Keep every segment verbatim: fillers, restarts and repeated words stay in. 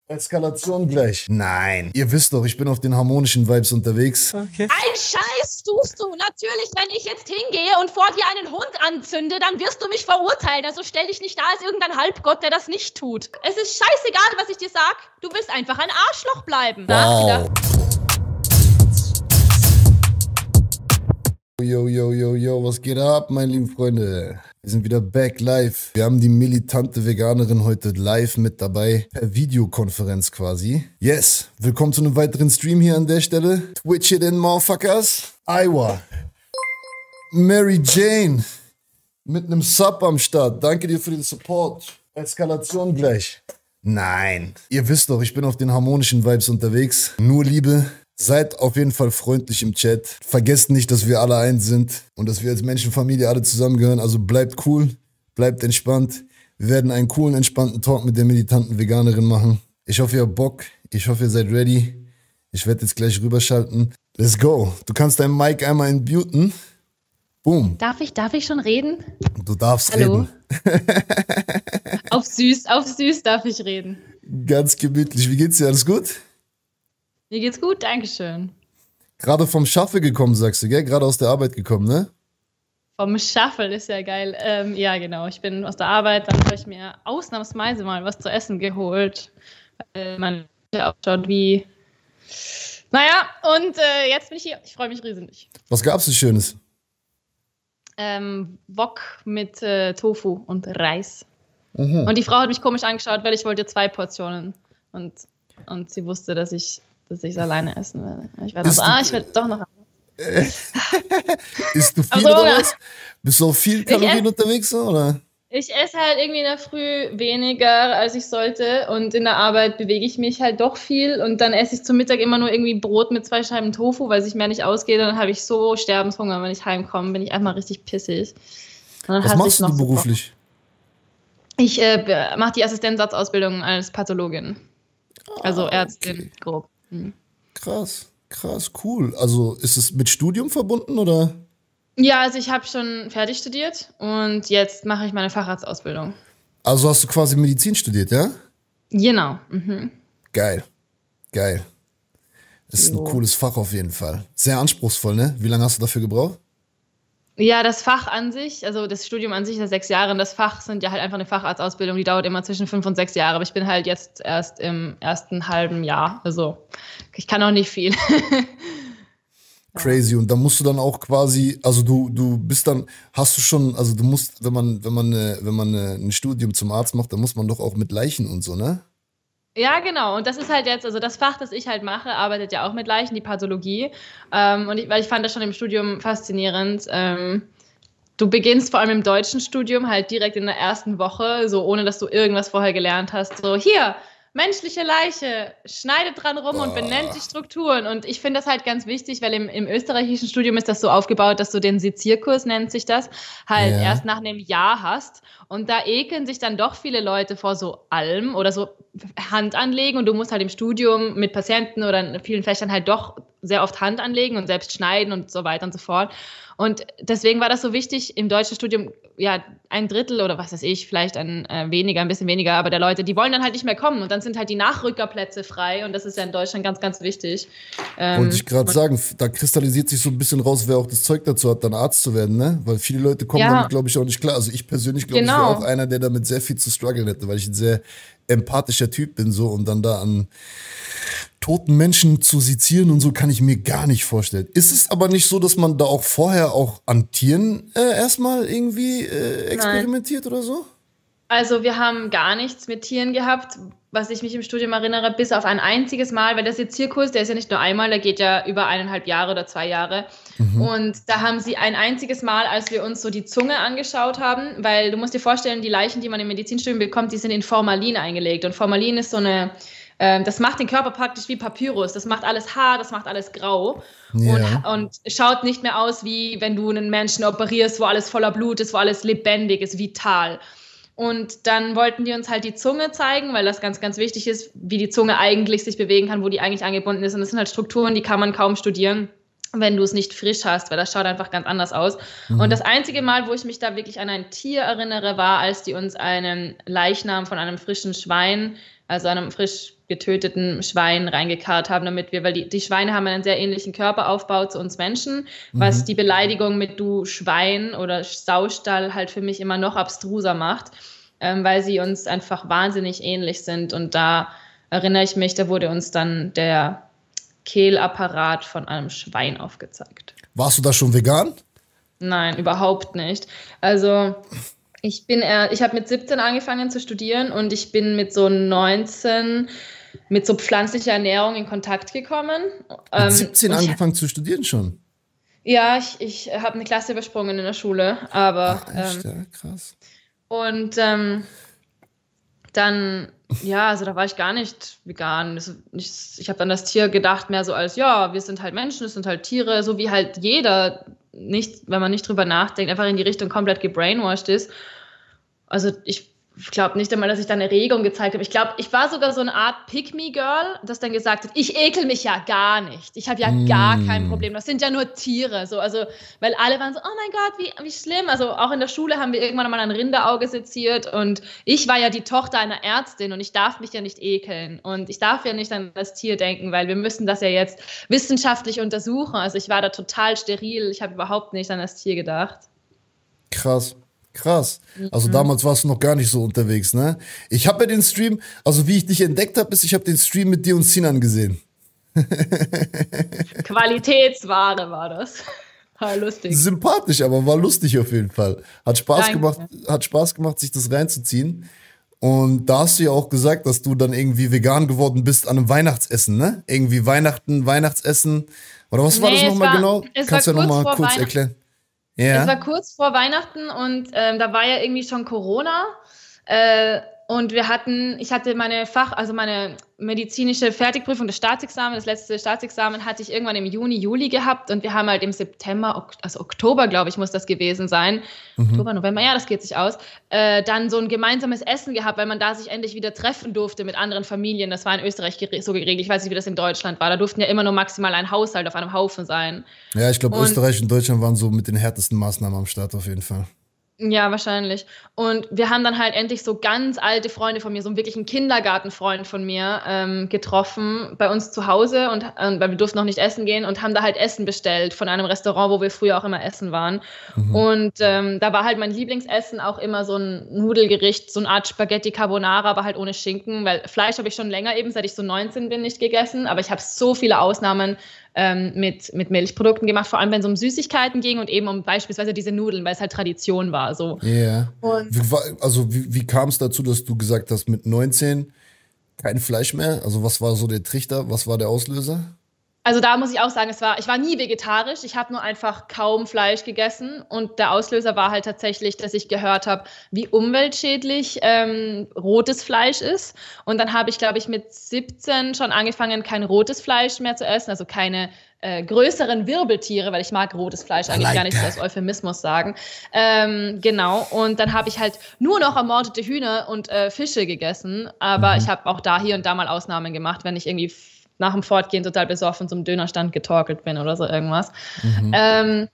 Eskalation gleich. Nein. Ihr wisst doch, ich bin auf den harmonischen Vibes unterwegs. Okay. Ein Scheiß tust du. Natürlich, wenn ich jetzt hingehe und vor dir einen Hund anzünde, dann wirst du mich verurteilen. Also stell dich nicht da als irgendein Halbgott, der das nicht tut. Es ist scheißegal, was ich dir sag. Du willst einfach ein Arschloch bleiben. Wow. Yo, yo, yo, yo, was geht ab, meine lieben Freunde? Wir sind wieder back live. Wir haben die militante Veganerin heute live mit dabei, per Videokonferenz quasi. Yes, willkommen zu einem weiteren Stream hier an der Stelle. Twitch it in, motherfuckers. Iowa. Mary Jane. Mit einem Sub am Start. Danke dir für den Support. Eskalation gleich. Nein. Ihr wisst doch, ich bin auf den harmonischen Vibes unterwegs. Nur Liebe. Seid auf jeden Fall freundlich im Chat. Vergesst nicht, dass wir alle eins sind und dass wir als Menschenfamilie alle zusammengehören. Also bleibt cool, bleibt entspannt. Wir werden einen coolen, entspannten Talk mit der militanten Veganerin machen. Ich hoffe, ihr habt Bock. Ich hoffe, ihr seid ready. Ich werde jetzt gleich rüberschalten. Let's go. Du kannst dein Mic einmal entmuten. Boom. Darf ich, darf ich schon reden? Du darfst Hallo? reden. Auf süß, auf süß darf ich reden. Ganz gemütlich. Wie geht's dir? Alles gut? Mir geht's gut, dankeschön. Gerade vom Schaffe gekommen, sagst du, gell? Gerade aus der Arbeit gekommen, ne? Vom Shuffle ist ja geil. Ähm, ja, genau. Ich bin aus der Arbeit, dann habe ich mir ausnahmsweise mal was zu essen geholt. Weil man ja ausschaut wie... Naja, und äh, jetzt bin ich hier. Ich freue mich riesig. Was gab's denn Schönes? Ähm, Wok mit äh, Tofu und Reis. Mhm. Und die Frau hat mich komisch angeschaut, weil ich wollte zwei Portionen. Und, und sie wusste, dass ich dass ich es alleine essen werde. Ich werde so, ah, ich werde doch noch. Isst du viel oder was? Bist du auf viel Kalorien unterwegs, oder? Ich esse halt irgendwie in der Früh weniger, als ich sollte. Und in der Arbeit bewege ich mich halt doch viel. Und dann esse ich zum Mittag immer nur irgendwie Brot mit zwei Scheiben Tofu, weil sich mehr nicht ausgeht. Und dann habe ich so Sterbenshunger, wenn ich heimkomme, bin ich einfach richtig pissig. Was machst du beruflich? So ich äh, mache die Assistenzarztausbildung als Pathologin. Also Ärztin, okay. grob. Hm. Krass, krass, cool. Also ist es mit Studium verbunden, oder? Ja, also ich habe schon fertig studiert und jetzt mache ich meine Facharztausbildung. Also hast du quasi Medizin studiert, ja? Genau. Mhm. Geil, geil. Das ist ein cooles Fach auf jeden Fall. Sehr anspruchsvoll, ne? Wie lange hast du dafür gebraucht? Ja, das Fach an sich, also das Studium an sich ist ja sechs Jahre und das Fach sind ja halt einfach eine Facharztausbildung, die dauert immer zwischen fünf und sechs Jahre, aber ich bin halt jetzt erst im ersten halben Jahr, also ich kann auch nicht viel. Crazy. Und da musst du dann auch quasi, also du, du bist dann, hast du schon, also du musst, wenn man, wenn man, wenn man ein Studium zum Arzt macht, dann muss man doch auch mit Leichen und so, ne? Ja, genau. Und das ist halt jetzt, also das Fach, das ich halt mache, arbeitet ja auch mit Leichen, die Pathologie. Ähm, und ich, weil ich fand das schon im Studium faszinierend. Ähm, du beginnst vor allem im deutschen Studium halt direkt in der ersten Woche, so ohne dass du irgendwas vorher gelernt hast. So, hier, menschliche Leiche, schneidet dran rum und benennt die Strukturen. Und ich finde das halt ganz wichtig, weil im, im österreichischen Studium ist das so aufgebaut, dass du den Sezierkurs, nennt sich das, halt Ja. erst nach einem Jahr hast. Und da ekeln sich dann doch viele Leute vor so Alm oder so Hand anlegen. Und du musst halt im Studium mit Patienten oder in vielen Fächern halt doch sehr oft Hand anlegen und selbst schneiden und so weiter und so fort. Und deswegen war das so wichtig, im deutschen Studium, ja, ein Drittel oder was weiß ich, vielleicht ein äh, weniger, ein bisschen weniger, aber der Leute, die wollen dann halt nicht mehr kommen und dann sind halt die Nachrückerplätze frei und das ist ja in Deutschland ganz, ganz wichtig. Ähm, Wollte ich gerade sagen, da kristallisiert sich so ein bisschen raus, wer auch das Zeug dazu hat, dann Arzt zu werden, ne? Weil viele Leute kommen Ja. damit, glaube ich, auch nicht klar. Also ich persönlich glaube, Genau. ich wäre auch einer, der damit sehr viel zu strugglen hätte, weil ich ein sehr empathischer Typ bin so und dann da an toten Menschen zu sezieren und so kann ich mir gar nicht vorstellen. Ist es aber nicht so, dass man da auch vorher auch an Tieren äh, erstmal irgendwie äh, experimentiert Nein. oder so? Also wir haben gar nichts mit Tieren gehabt, was ich mich im Studium erinnere, bis auf ein einziges Mal, weil der Sezierkurs, der ist ja nicht nur einmal, der geht ja über eineinhalb Jahre oder zwei Jahre. Mhm. Und da haben sie ein einziges Mal, als wir uns so die Zunge angeschaut haben, weil du musst dir vorstellen, die Leichen, die man im Medizinstudium bekommt, die sind in Formalin eingelegt. Und Formalin ist so eine, ähm, das macht den Körper praktisch wie Papyrus. Das macht alles hart, das macht alles grau. Ja. Und, und schaut nicht mehr aus, wie wenn du einen Menschen operierst, wo alles voller Blut ist, wo alles lebendig ist, vital. Und dann wollten die uns halt die Zunge zeigen, weil das ganz, ganz wichtig ist, wie die Zunge eigentlich sich bewegen kann, wo die eigentlich angebunden ist. Und das sind halt Strukturen, die kann man kaum studieren, wenn du es nicht frisch hast, weil das schaut einfach ganz anders aus. Mhm. Und das einzige Mal, wo ich mich da wirklich an ein Tier erinnere, war, als die uns einen Leichnam von einem frischen Schwein also einem frisch getöteten Schwein reingekarrt haben, damit wir, weil die, die Schweine haben einen sehr ähnlichen Körperaufbau zu uns Menschen, mhm. was die Beleidigung mit du Schwein oder Saustall halt für mich immer noch abstruser macht, ähm, weil sie uns einfach wahnsinnig ähnlich sind. Und da erinnere ich mich, da wurde uns dann der Kehlapparat von einem Schwein aufgezeigt. Warst du da schon vegan? Nein, überhaupt nicht. Also ich bin, äh, ich habe mit siebzehn angefangen zu studieren und ich bin mit so neunzehn mit so pflanzlicher Ernährung in Kontakt gekommen. Mit ähm, siebzehn angefangen zu studieren schon? Ja, ich, ich habe eine Klasse übersprungen in der Schule, aber Ach, echt, ähm, ja, krass. Und ähm, dann, ja, also da war ich gar nicht vegan. Das, ich ich habe an das Tier gedacht, mehr so als, ja, wir sind halt Menschen, es sind halt Tiere, so wie halt jeder, nicht, wenn man nicht drüber nachdenkt, einfach in die Richtung komplett gebrainwashed ist. Also ich glaube nicht einmal, dass ich da eine Regung gezeigt habe. Ich glaube, ich war sogar so eine Art Pick-me-Girl, das dann gesagt hat, ich ekel mich ja gar nicht. Ich habe ja mm. gar kein Problem. Das sind ja nur Tiere. So, also, weil alle waren so, oh mein Gott, wie, wie schlimm. Also auch in der Schule haben wir irgendwann mal ein Rinderauge seziert und ich war ja die Tochter einer Ärztin und ich darf mich ja nicht ekeln. Und ich darf ja nicht an das Tier denken, weil wir müssen das ja jetzt wissenschaftlich untersuchen. Also ich war da total steril. Ich habe überhaupt nicht an das Tier gedacht. Krass. Krass. Also mhm. damals warst du noch gar nicht so unterwegs, ne? Ich habe ja den Stream, also wie ich dich entdeckt habe, ist, ich habe den Stream mit dir und Sinan gesehen. Qualitätsware war das. War lustig. Sympathisch, aber war lustig auf jeden Fall. Hat Spaß Danke. gemacht, hat Spaß gemacht, sich das reinzuziehen. Und da hast du ja auch gesagt, dass du dann irgendwie vegan geworden bist an einem Weihnachtsessen, ne? Irgendwie Weihnachten, Weihnachtsessen. Oder was nee, war das nochmal genau? Kannst du ja nochmal kurz erklären. Ja. Es war kurz vor Weihnachten und ähm, da war ja irgendwie schon Corona äh, und wir hatten, ich hatte meine Fach, also meine medizinische Fertigprüfung, das Staatsexamen, das letzte Staatsexamen hatte ich irgendwann im Juni, Juli gehabt und wir haben halt im September, also Oktober, glaube ich, muss das gewesen sein, mhm. Oktober, November, ja, das geht sich aus, äh, dann so ein gemeinsames Essen gehabt, weil man da sich endlich wieder treffen durfte mit anderen Familien. Das war in Österreich gere- so geregelt, ich weiß nicht, wie das in Deutschland war, da durften ja immer nur maximal ein Haushalt auf einem Haufen sein. Ja, ich glaube, Österreich und Deutschland waren so mit den härtesten Maßnahmen am Start auf jeden Fall. Ja, wahrscheinlich. Und wir haben dann halt endlich so ganz alte Freunde von mir, so wirklich einen Kindergartenfreund von mir ähm, getroffen bei uns zu Hause, und äh, weil wir durften noch nicht essen gehen und haben da halt Essen bestellt von einem Restaurant, wo wir früher auch immer essen waren. Mhm. Und ähm, da war halt mein Lieblingsessen auch immer so ein Nudelgericht, so eine Art Spaghetti Carbonara, aber halt ohne Schinken, weil Fleisch habe ich schon länger eben, seit ich so neunzehn bin, nicht gegessen, aber ich habe so viele Ausnahmen ähm, mit, mit Milchprodukten gemacht, vor allem wenn es um Süßigkeiten ging und eben um beispielsweise diese Nudeln, weil es halt Tradition war. So. Ja. Yeah. Also wie, wie kam es dazu, dass du gesagt hast, mit neunzehn kein Fleisch mehr? Also was war so der Trichter? Was war der Auslöser? Also da muss ich auch sagen, es war, ich war nie vegetarisch, ich habe nur einfach kaum Fleisch gegessen und der Auslöser war halt tatsächlich, dass ich gehört habe, wie umweltschädlich ähm, rotes Fleisch ist, und dann habe ich, glaube ich, mit siebzehn schon angefangen, kein rotes Fleisch mehr zu essen, also keine äh, größeren Wirbeltiere, weil ich mag rotes Fleisch eigentlich like gar nicht so als Euphemismus sagen. Ähm, genau, und dann habe ich halt nur noch ermordete Hühner und äh, Fische gegessen, aber mhm. ich habe auch da hier und da mal Ausnahmen gemacht, wenn ich irgendwie nach dem Fortgehen total besoffen zum Dönerstand getorkelt bin oder so irgendwas. Mhm. Ähm,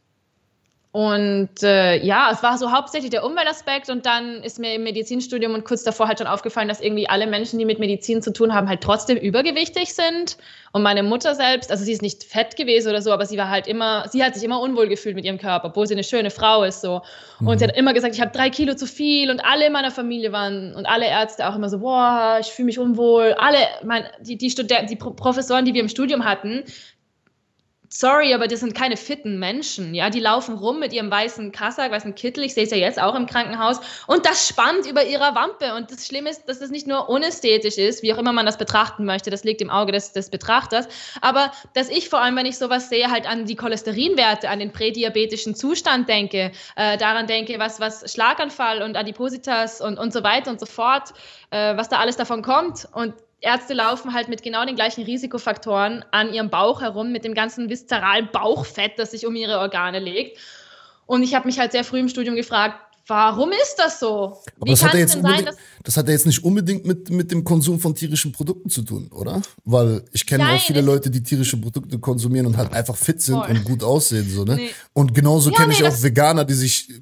und äh, ja, es war so hauptsächlich der Umweltaspekt, und dann ist mir im Medizinstudium und kurz davor halt schon aufgefallen, dass irgendwie alle Menschen, die mit Medizin zu tun haben, halt trotzdem übergewichtig sind. Und meine Mutter selbst, also sie ist nicht fett gewesen oder so, aber sie war halt immer, sie hat sich immer unwohl gefühlt mit ihrem Körper, obwohl sie eine schöne Frau ist so. Und mhm. sie hat immer gesagt, ich habe drei Kilo zu viel, und alle in meiner Familie waren und alle Ärzte auch immer so, boah, ich fühle mich unwohl. Alle, mein, die, die Studenten, die Professoren, die wir im Studium hatten, sorry, aber das sind keine fitten Menschen, ja, die laufen rum mit ihrem weißen Kassak, weißen Kittel, ich sehe es ja jetzt auch im Krankenhaus, und das spannt über ihrer Wampe, und das Schlimme ist, dass das nicht nur unästhetisch ist, wie auch immer man das betrachten möchte, das liegt im Auge des, des Betrachters, aber dass ich vor allem, wenn ich sowas sehe, halt an die Cholesterinwerte, an den prädiabetischen Zustand denke, äh, daran denke, was, was Schlaganfall und Adipositas und, und so weiter und so fort, äh, was da alles davon kommt, und Ärzte laufen halt mit genau den gleichen Risikofaktoren an ihrem Bauch herum, mit dem ganzen viszeralen Bauchfett, das sich um ihre Organe legt. Und ich habe mich halt sehr früh im Studium gefragt, warum ist das so? Aber das hat, ja jetzt sein, dass das hat ja jetzt nicht unbedingt mit, mit dem Konsum von tierischen Produkten zu tun, oder? Weil ich kenne auch viele Leute, die tierische Produkte konsumieren und halt einfach fit sind Voll. und gut aussehen. So, ne? Nee. Und genauso ja, kenne nee, ich auch Veganer, die sich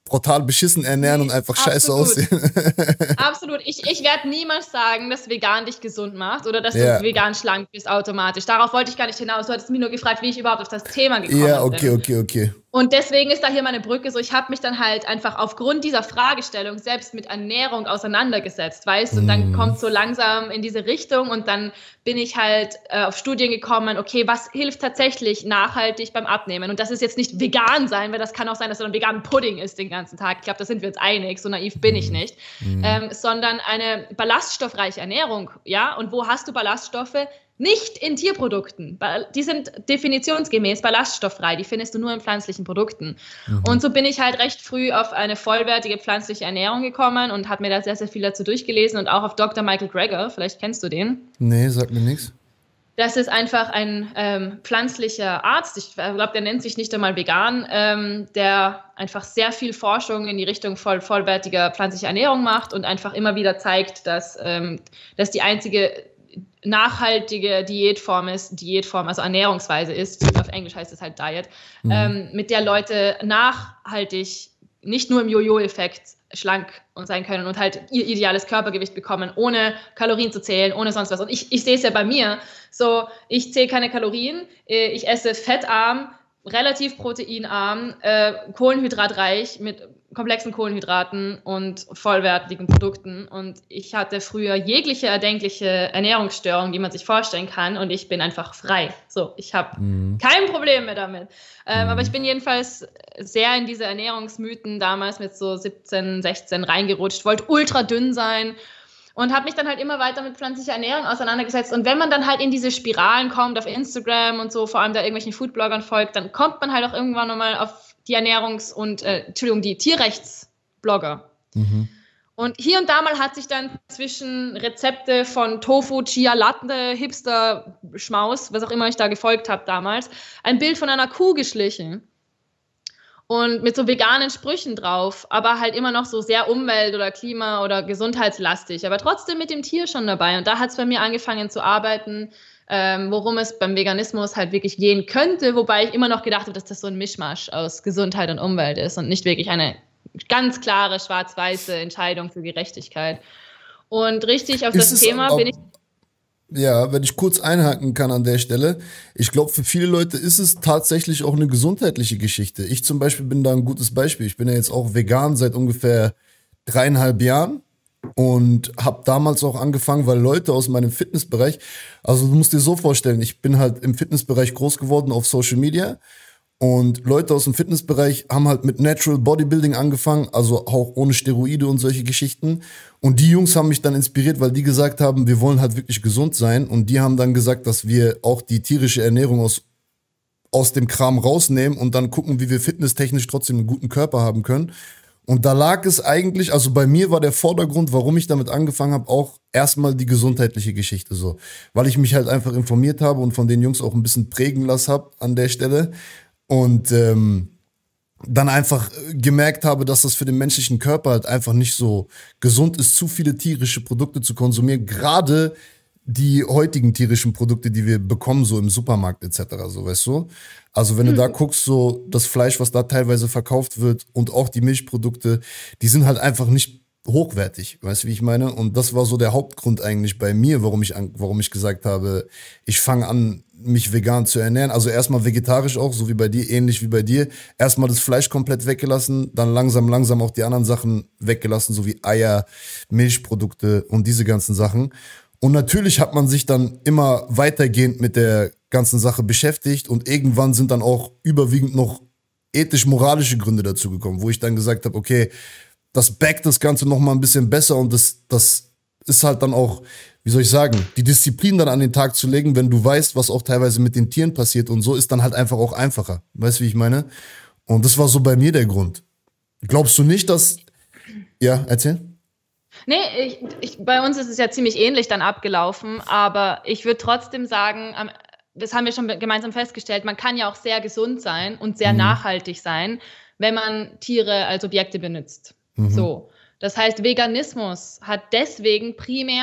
brutal beschissen ernähren und einfach scheiße aussehen. Absolut. Ich, ich werde niemals sagen, dass vegan dich gesund macht oder dass ja. du vegan schlank bist automatisch. Darauf wollte ich gar nicht hinaus. Du hattest mich nur gefragt, wie ich überhaupt auf das Thema gekommen bin. Ja, okay, okay, okay. Und deswegen ist da hier meine Brücke so, ich habe mich dann halt einfach aufgrund dieser Fragestellung selbst mit Ernährung auseinandergesetzt, weißt du, und dann kommt so langsam in diese Richtung und dann bin ich halt äh, auf Studien gekommen, okay, was hilft tatsächlich nachhaltig beim Abnehmen? Und das ist jetzt nicht vegan sein, weil das kann auch sein, dass du dann veganen Pudding isst den ganzen Tag. Ich glaube, da sind wir uns einig, so naiv bin ich nicht. Mhm. Ähm, sondern eine ballaststoffreiche Ernährung, ja, und wo hast du Ballaststoffe? Nicht in Tierprodukten. Die sind definitionsgemäß ballaststofffrei. Die findest du nur in pflanzlichen Produkten. Mhm. Und so bin ich halt recht früh auf eine vollwertige pflanzliche Ernährung gekommen und habe mir da sehr, sehr viel dazu durchgelesen und auch auf Doktor Michael Greger. Vielleicht kennst du den. Nee, sagt mir nichts. Das ist einfach ein ähm, pflanzlicher Arzt. Ich glaube, der nennt sich nicht einmal vegan, ähm, der einfach sehr viel Forschung in die Richtung voll, vollwertiger pflanzlicher Ernährung macht und einfach immer wieder zeigt, dass, ähm, dass die einzige nachhaltige Diätform ist, Diätform, also Ernährungsweise ist, auf Englisch heißt es halt Diet, mhm. ähm, mit der Leute nachhaltig, nicht nur im Jojo-Effekt schlank sein können und halt ihr ideales Körpergewicht bekommen, ohne Kalorien zu zählen, ohne sonst was. Und ich, ich sehe es ja bei mir, so, ich zähle keine Kalorien, ich esse fettarm, relativ proteinarm, äh, kohlenhydratreich mit komplexen Kohlenhydraten und vollwertigen Produkten. Und ich hatte früher jegliche erdenkliche Ernährungsstörung, die man sich vorstellen kann. Und ich bin einfach frei. So, ich habe mhm. kein Problem mehr damit. Ähm, mhm. Aber ich bin jedenfalls sehr in diese Ernährungsmythen damals mit so siebzehn, sechzehn reingerutscht, wollte ultra dünn sein. Und habe mich dann halt immer weiter mit pflanzlicher Ernährung auseinandergesetzt. Und wenn man dann halt in diese Spiralen kommt, auf Instagram und so, vor allem da irgendwelchen Foodbloggern folgt, dann kommt man halt auch irgendwann nochmal auf die Ernährungs- und, äh, Entschuldigung, die Tierrechtsblogger. Mhm. Und hier und da mal hat sich dann zwischen Rezepte von Tofu, Chia Latte, Hipster, Schmaus, was auch immer ich da gefolgt habe damals, ein Bild von einer Kuh geschlichen. Und mit so veganen Sprüchen drauf, aber halt immer noch so sehr umwelt- oder klima- oder gesundheitslastig, aber trotzdem mit dem Tier schon dabei. Und da hat es bei mir angefangen zu arbeiten, ähm, worum es beim Veganismus halt wirklich gehen könnte, wobei ich immer noch gedacht habe, dass das so ein Mischmasch aus Gesundheit und Umwelt ist und nicht wirklich eine ganz klare schwarz-weiße Entscheidung für Gerechtigkeit. Und richtig auf ist das Thema bin ich... Ja, wenn ich kurz einhaken kann an der Stelle. Ich glaube, für viele Leute ist es tatsächlich auch eine gesundheitliche Geschichte. Ich zum Beispiel bin da ein gutes Beispiel. Ich bin ja jetzt auch vegan seit ungefähr dreieinhalb Jahren und habe damals auch angefangen, weil Leute aus meinem Fitnessbereich, also du musst dir so vorstellen, ich bin halt im Fitnessbereich groß geworden auf Social Media. Und Leute aus dem Fitnessbereich haben halt mit Natural Bodybuilding angefangen, also auch ohne Steroide und solche Geschichten. Und die Jungs haben mich dann inspiriert, weil die gesagt haben, wir wollen halt wirklich gesund sein. Und die haben dann gesagt, dass wir auch die tierische Ernährung aus, aus dem Kram rausnehmen und dann gucken, wie wir fitnesstechnisch trotzdem einen guten Körper haben können. Und da lag es eigentlich, also bei mir war der Vordergrund, warum ich damit angefangen habe, auch erstmal die gesundheitliche Geschichte so. Weil ich mich halt einfach informiert habe und von den Jungs auch ein bisschen prägen lassen habe an der Stelle. Und ähm, dann einfach gemerkt habe, dass das für den menschlichen Körper halt einfach nicht so gesund ist, zu viele tierische Produkte zu konsumieren. Gerade die heutigen tierischen Produkte, die wir bekommen, so im Supermarkt et cetera, so, weißt du? Also wenn du da guckst, so das Fleisch, was da teilweise verkauft wird und auch die Milchprodukte, die sind halt einfach nicht hochwertig, weißt du, wie ich meine? Und das war so der Hauptgrund eigentlich bei mir, warum ich, warum ich gesagt habe, ich fange an, mich vegan zu ernähren. Also erstmal vegetarisch auch, so wie bei dir, ähnlich wie bei dir. Erstmal das Fleisch komplett weggelassen, dann langsam, langsam auch die anderen Sachen weggelassen, so wie Eier, Milchprodukte und diese ganzen Sachen. Und natürlich hat man sich dann immer weitergehend mit der ganzen Sache beschäftigt und irgendwann sind dann auch überwiegend noch ethisch-moralische Gründe dazu gekommen, wo ich dann gesagt habe, okay, das backt das Ganze noch mal ein bisschen besser und das, das ist halt dann auch, wie soll ich sagen, die Disziplin dann an den Tag zu legen, wenn du weißt, was auch teilweise mit den Tieren passiert und so, ist dann halt einfach auch einfacher. Weißt du, wie ich meine? Und das war so bei mir der Grund. Glaubst du nicht, dass... Ja, erzähl. Nee, ich, ich, bei uns ist es ja ziemlich ähnlich dann abgelaufen, aber ich würde trotzdem sagen, das haben wir schon gemeinsam festgestellt, man kann ja auch sehr gesund sein und sehr mhm. nachhaltig sein, wenn man Tiere als Objekte benutzt. Mhm. So. Das heißt, Veganismus hat deswegen primär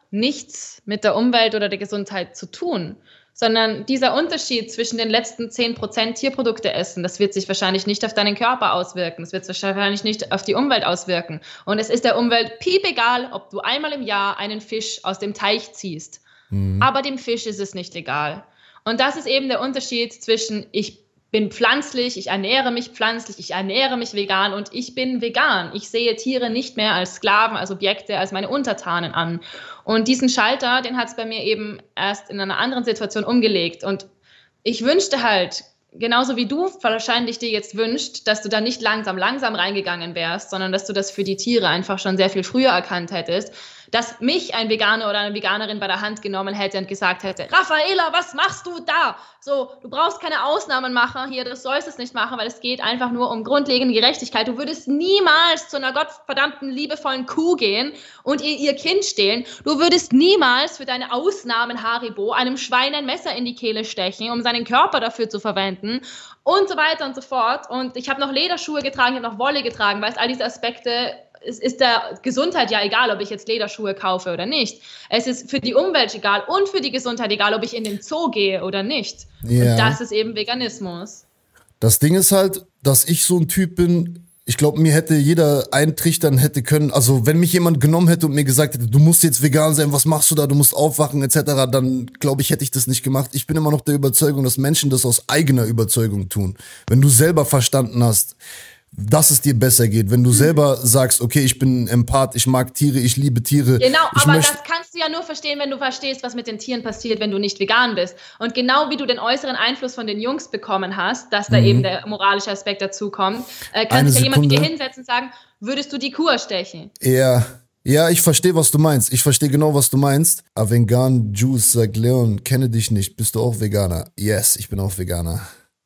nichts mit der Umwelt oder der Gesundheit zu tun. Sondern dieser Unterschied zwischen den letzten zehn Prozent Tierprodukte essen, das wird sich wahrscheinlich nicht auf deinen Körper auswirken, das wird sich wahrscheinlich nicht auf die Umwelt auswirken. Und es ist der Umwelt piepegal, ob du einmal im Jahr einen Fisch aus dem Teich ziehst. Mhm. Aber dem Fisch ist es nicht egal. Und das ist eben der Unterschied zwischen ich bin pflanzlich, ich ernähre mich pflanzlich, ich ernähre mich vegan und ich bin vegan. Ich sehe Tiere nicht mehr als Sklaven, als Objekte, als meine Untertanen an. Und diesen Schalter, den hat es bei mir eben erst in einer anderen Situation umgelegt. Und ich wünschte halt, genauso wie du wahrscheinlich dir jetzt wünscht, dass du da nicht langsam, langsam reingegangen wärst, sondern dass du das für die Tiere einfach schon sehr viel früher erkannt hättest, dass mich ein Veganer oder eine Veganerin bei der Hand genommen hätte und gesagt hätte, Raffaela, was machst du da? So, du brauchst keine Ausnahmen machen hier, du sollst es nicht machen, weil es geht einfach nur um grundlegende Gerechtigkeit. Du würdest niemals zu einer gottverdammten, liebevollen Kuh gehen und ihr ihr Kind stehlen. Du würdest niemals für deine Ausnahmen Haribo einem Schwein ein Messer in die Kehle stechen, um seinen Körper dafür zu verwenden und so weiter und so fort. Und ich habe noch Lederschuhe getragen, ich habe noch Wolle getragen, weil es all diese Aspekte, es ist der Gesundheit ja egal, ob ich jetzt Lederschuhe kaufe oder nicht. Es ist für die Umwelt egal und für die Gesundheit egal, ob ich in den Zoo gehe oder nicht. Ja. Und das ist eben Veganismus. Das Ding ist halt, dass ich so ein Typ bin, ich glaube, mir hätte jeder eintrichtern hätte können, also wenn mich jemand genommen hätte und mir gesagt hätte, du musst jetzt vegan sein, was machst du da, du musst aufwachen et cetera, dann glaube ich, hätte ich das nicht gemacht. Ich bin immer noch der Überzeugung, dass Menschen das aus eigener Überzeugung tun. Wenn du selber verstanden hast, dass es dir besser geht, wenn du selber sagst, okay, ich bin ein Empath, ich mag Tiere, ich liebe Tiere. Genau, ich aber das kannst du ja nur verstehen, wenn du verstehst, was mit den Tieren passiert, wenn du nicht vegan bist. Und genau wie du den äußeren Einfluss von den Jungs bekommen hast, dass da mhm. eben der moralische Aspekt dazu kommt, äh, kann sich ja jemand mit dir hinsetzen und sagen, würdest du die Kuh erstechen? Ja, ja, ich verstehe, was du meinst. Ich verstehe genau, was du meinst. Avengan Juice sagt Leon, kenne dich nicht, bist du auch Veganer? Yes, ich bin auch Veganer.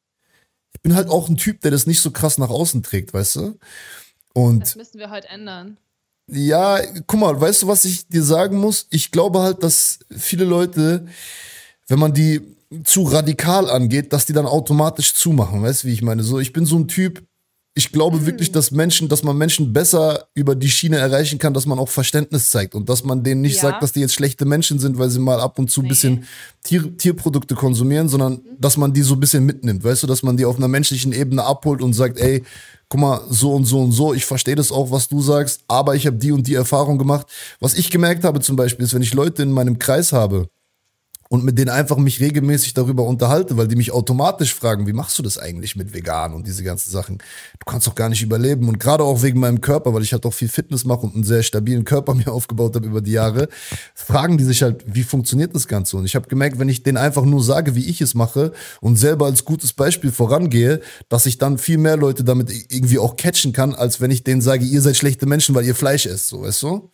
Ich bin halt auch ein Typ, der das nicht so krass nach außen trägt, weißt du? Und das müssen wir heute ändern. Ja, guck mal, weißt du, was ich dir sagen muss? Ich glaube halt, dass viele Leute, wenn man die zu radikal angeht, dass die dann automatisch zumachen, weißt du, wie ich meine? So, ich bin so ein Typ, ich glaube mhm. wirklich, dass Menschen, dass man Menschen besser über die Schiene erreichen kann, dass man auch Verständnis zeigt und dass man denen nicht ja. sagt, dass die jetzt schlechte Menschen sind, weil sie mal ab und zu ein nee. bisschen Tier, Tierprodukte konsumieren, sondern mhm. dass man die so ein bisschen mitnimmt, weißt du, dass man die auf einer menschlichen Ebene abholt und sagt, ey, guck mal, so und so und so, ich verstehe das auch, was du sagst, aber ich habe die und die Erfahrung gemacht. Was ich gemerkt habe zum Beispiel ist, wenn ich Leute in meinem Kreis habe, und mit denen einfach mich regelmäßig darüber unterhalte, weil die mich automatisch fragen, wie machst du das eigentlich mit vegan und diese ganzen Sachen? Du kannst doch gar nicht überleben. Und gerade auch wegen meinem Körper, weil ich halt auch viel Fitness mache und einen sehr stabilen Körper mir aufgebaut habe über die Jahre, fragen die sich halt, wie funktioniert das Ganze? Und ich habe gemerkt, wenn ich denen einfach nur sage, wie ich es mache und selber als gutes Beispiel vorangehe, dass ich dann viel mehr Leute damit irgendwie auch catchen kann, als wenn ich denen sage, ihr seid schlechte Menschen, weil ihr Fleisch esst, so, weißt du?